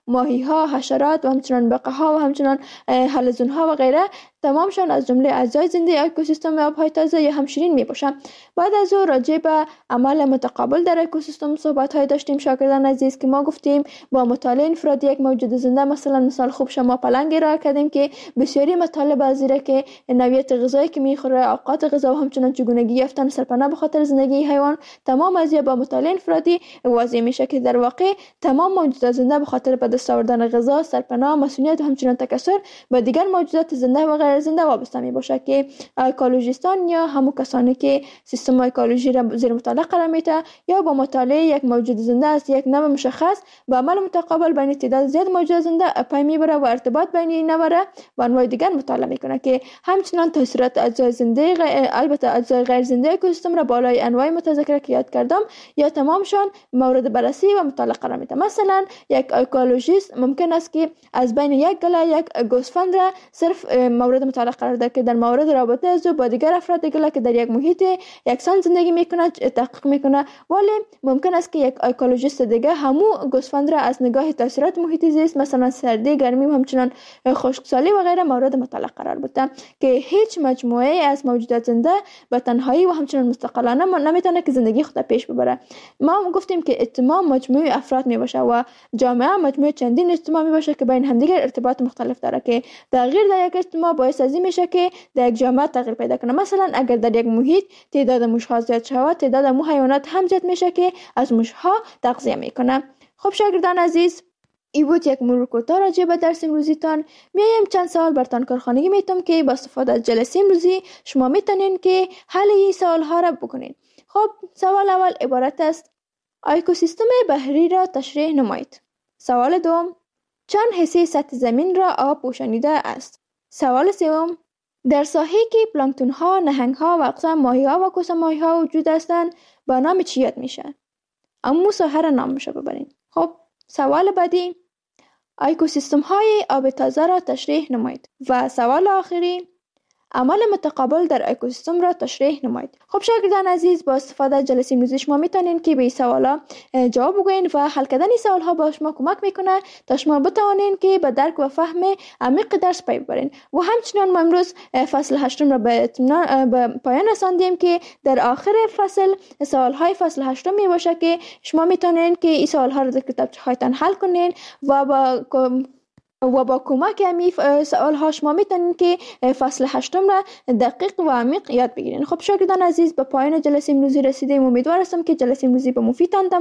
ماهی ها، حشرات و همچنان بقه ها و همچنان حلزون ها و غیره تمامشان از جمله اجزای زنده اکوسیستم آبهای تازه یا هم شیرین می باشند. بعد از او راجع به عمل متقابل در اکوسیستم صحبت های داشتیم شاگردان عزیز که ما گفتیم با مطالعه انفرادی یک موجود زنده مثال خوب شما پلنگ را کردیم که بسیاری مطالب از زیرا که نوعیت غذایی که میخوره، اوقات غذا و همچنان چگونگی یافتن سرپناه به خاطر زندگی حیوان، تمام از با مطالعه انفرادی واضح میشه که در واقع تمام موجودات زنده به خاطر به دست آوردن غذا، سرپناه، مسئولیت و همچنان تکثر به دیگر موجودات زنده و غیر زنده وابسته می باشه که اکولوژیستان یا همون کسانی که سیستم اکولوژی را زیر مطالعه قرار میده یا با مطالعه یک موجود زنده از یک نوع مشخص به عمل متقابل بین تعداد زیاد موجود زنده پی میبره و ارتباط بین این نوع را با انواع دیگر مطالعه میکنه که همچنان تاثیرات اجزای زنده البته اجزای غیر زنده اکوسیستم را بالای انواع متذکره که یاد کردم یا تمامشان مورد بررسی و مطالعه قرار میده. مثلا یک اکولوژیست ممکن است که از بین یک گله یک گوسفند را صرف مورد مطالعه قرار ده که در مورد رابطه از با دیگر افراد گله که در یک محیط یکسان زندگی میکنه تحقیق میکنه، ولی ممکن است که یک اکولوژیست دیگه همو گوسفند را از نگاه تاثیرات محیط زیست مثلا سردی، گرمی و همچنان خشکسالی و غیره مورد مطالعه قرار بده که هیچ مجموعه از موجودات زنده به تنهایی و همچنان مستقلانه نمیتونه که زندگی خود پیش ببره. ما گفتیم که اجتماع مجموعه افراد می باشه و جامعه مجموعه چندین اجتماع می باشه که بین همدیگر ارتباط مختلف داره که تغییر در یک اجتماع باعث از این میشه که در یک جامعه تغییر پیدا کنه. مثلا اگر در یک محیط تعداد موش‌ها زیاد شود، تعداد مو حیوانات هم زیاد میشه که از موش‌ها تغذیه میکنه. خب شاگردان عزیز، ای بود یک مرور کوتاه راجع به درس امروزیتان. میایم چند سوال برتان کارخانگی میتونم که با استفاده از جلسه امروزی شما میتونین که حل این سوال ها را بکنین. خب سوال اول عبارت است: اکوسیستم بحری را تشریح نمایید. سوال دوم: چند حصه سطح زمین را آب پوشانیده است؟ سوال سوم: در ساحه‌ای که پلانکتون ها، نهنگ ها و اقسام ماهی ها و کوسه ماهی ها وجود هستند با نام چی یاد میشه؟ اما ساحه را نام میشه ببرین. خب سوال بعدی: اکوسیستم های آب تازه را تشریح نمایید. و سوال آخری: عمل متقابل در اکوسیستم را تشریح نمایید. خب شاگردان عزیز، با استفاده از جلسه امروزی شما میتونین که به این سوالا جواب بگوین و حل کردن این سوال ها با شما کمک میکنه تا شما بتوانین که به درک و فهم عمیق درس پی ببرین. و همچنان ما امروز فصل 8 را به پایان رساندیم که در آخر فصل سوال های فصل 8 می باشه که شما میتونین که این سوال ها را در کتابچه هایتان حل کنین و با کمک همین سوال ها شما میتونین که فصل 8 را دقیق و عمیق یاد بگیرین. خب شاگردان عزیز، به پایان جلسه امروزی رسیدیم. امیدوار هستم که جلسه امروزی به مفیدتان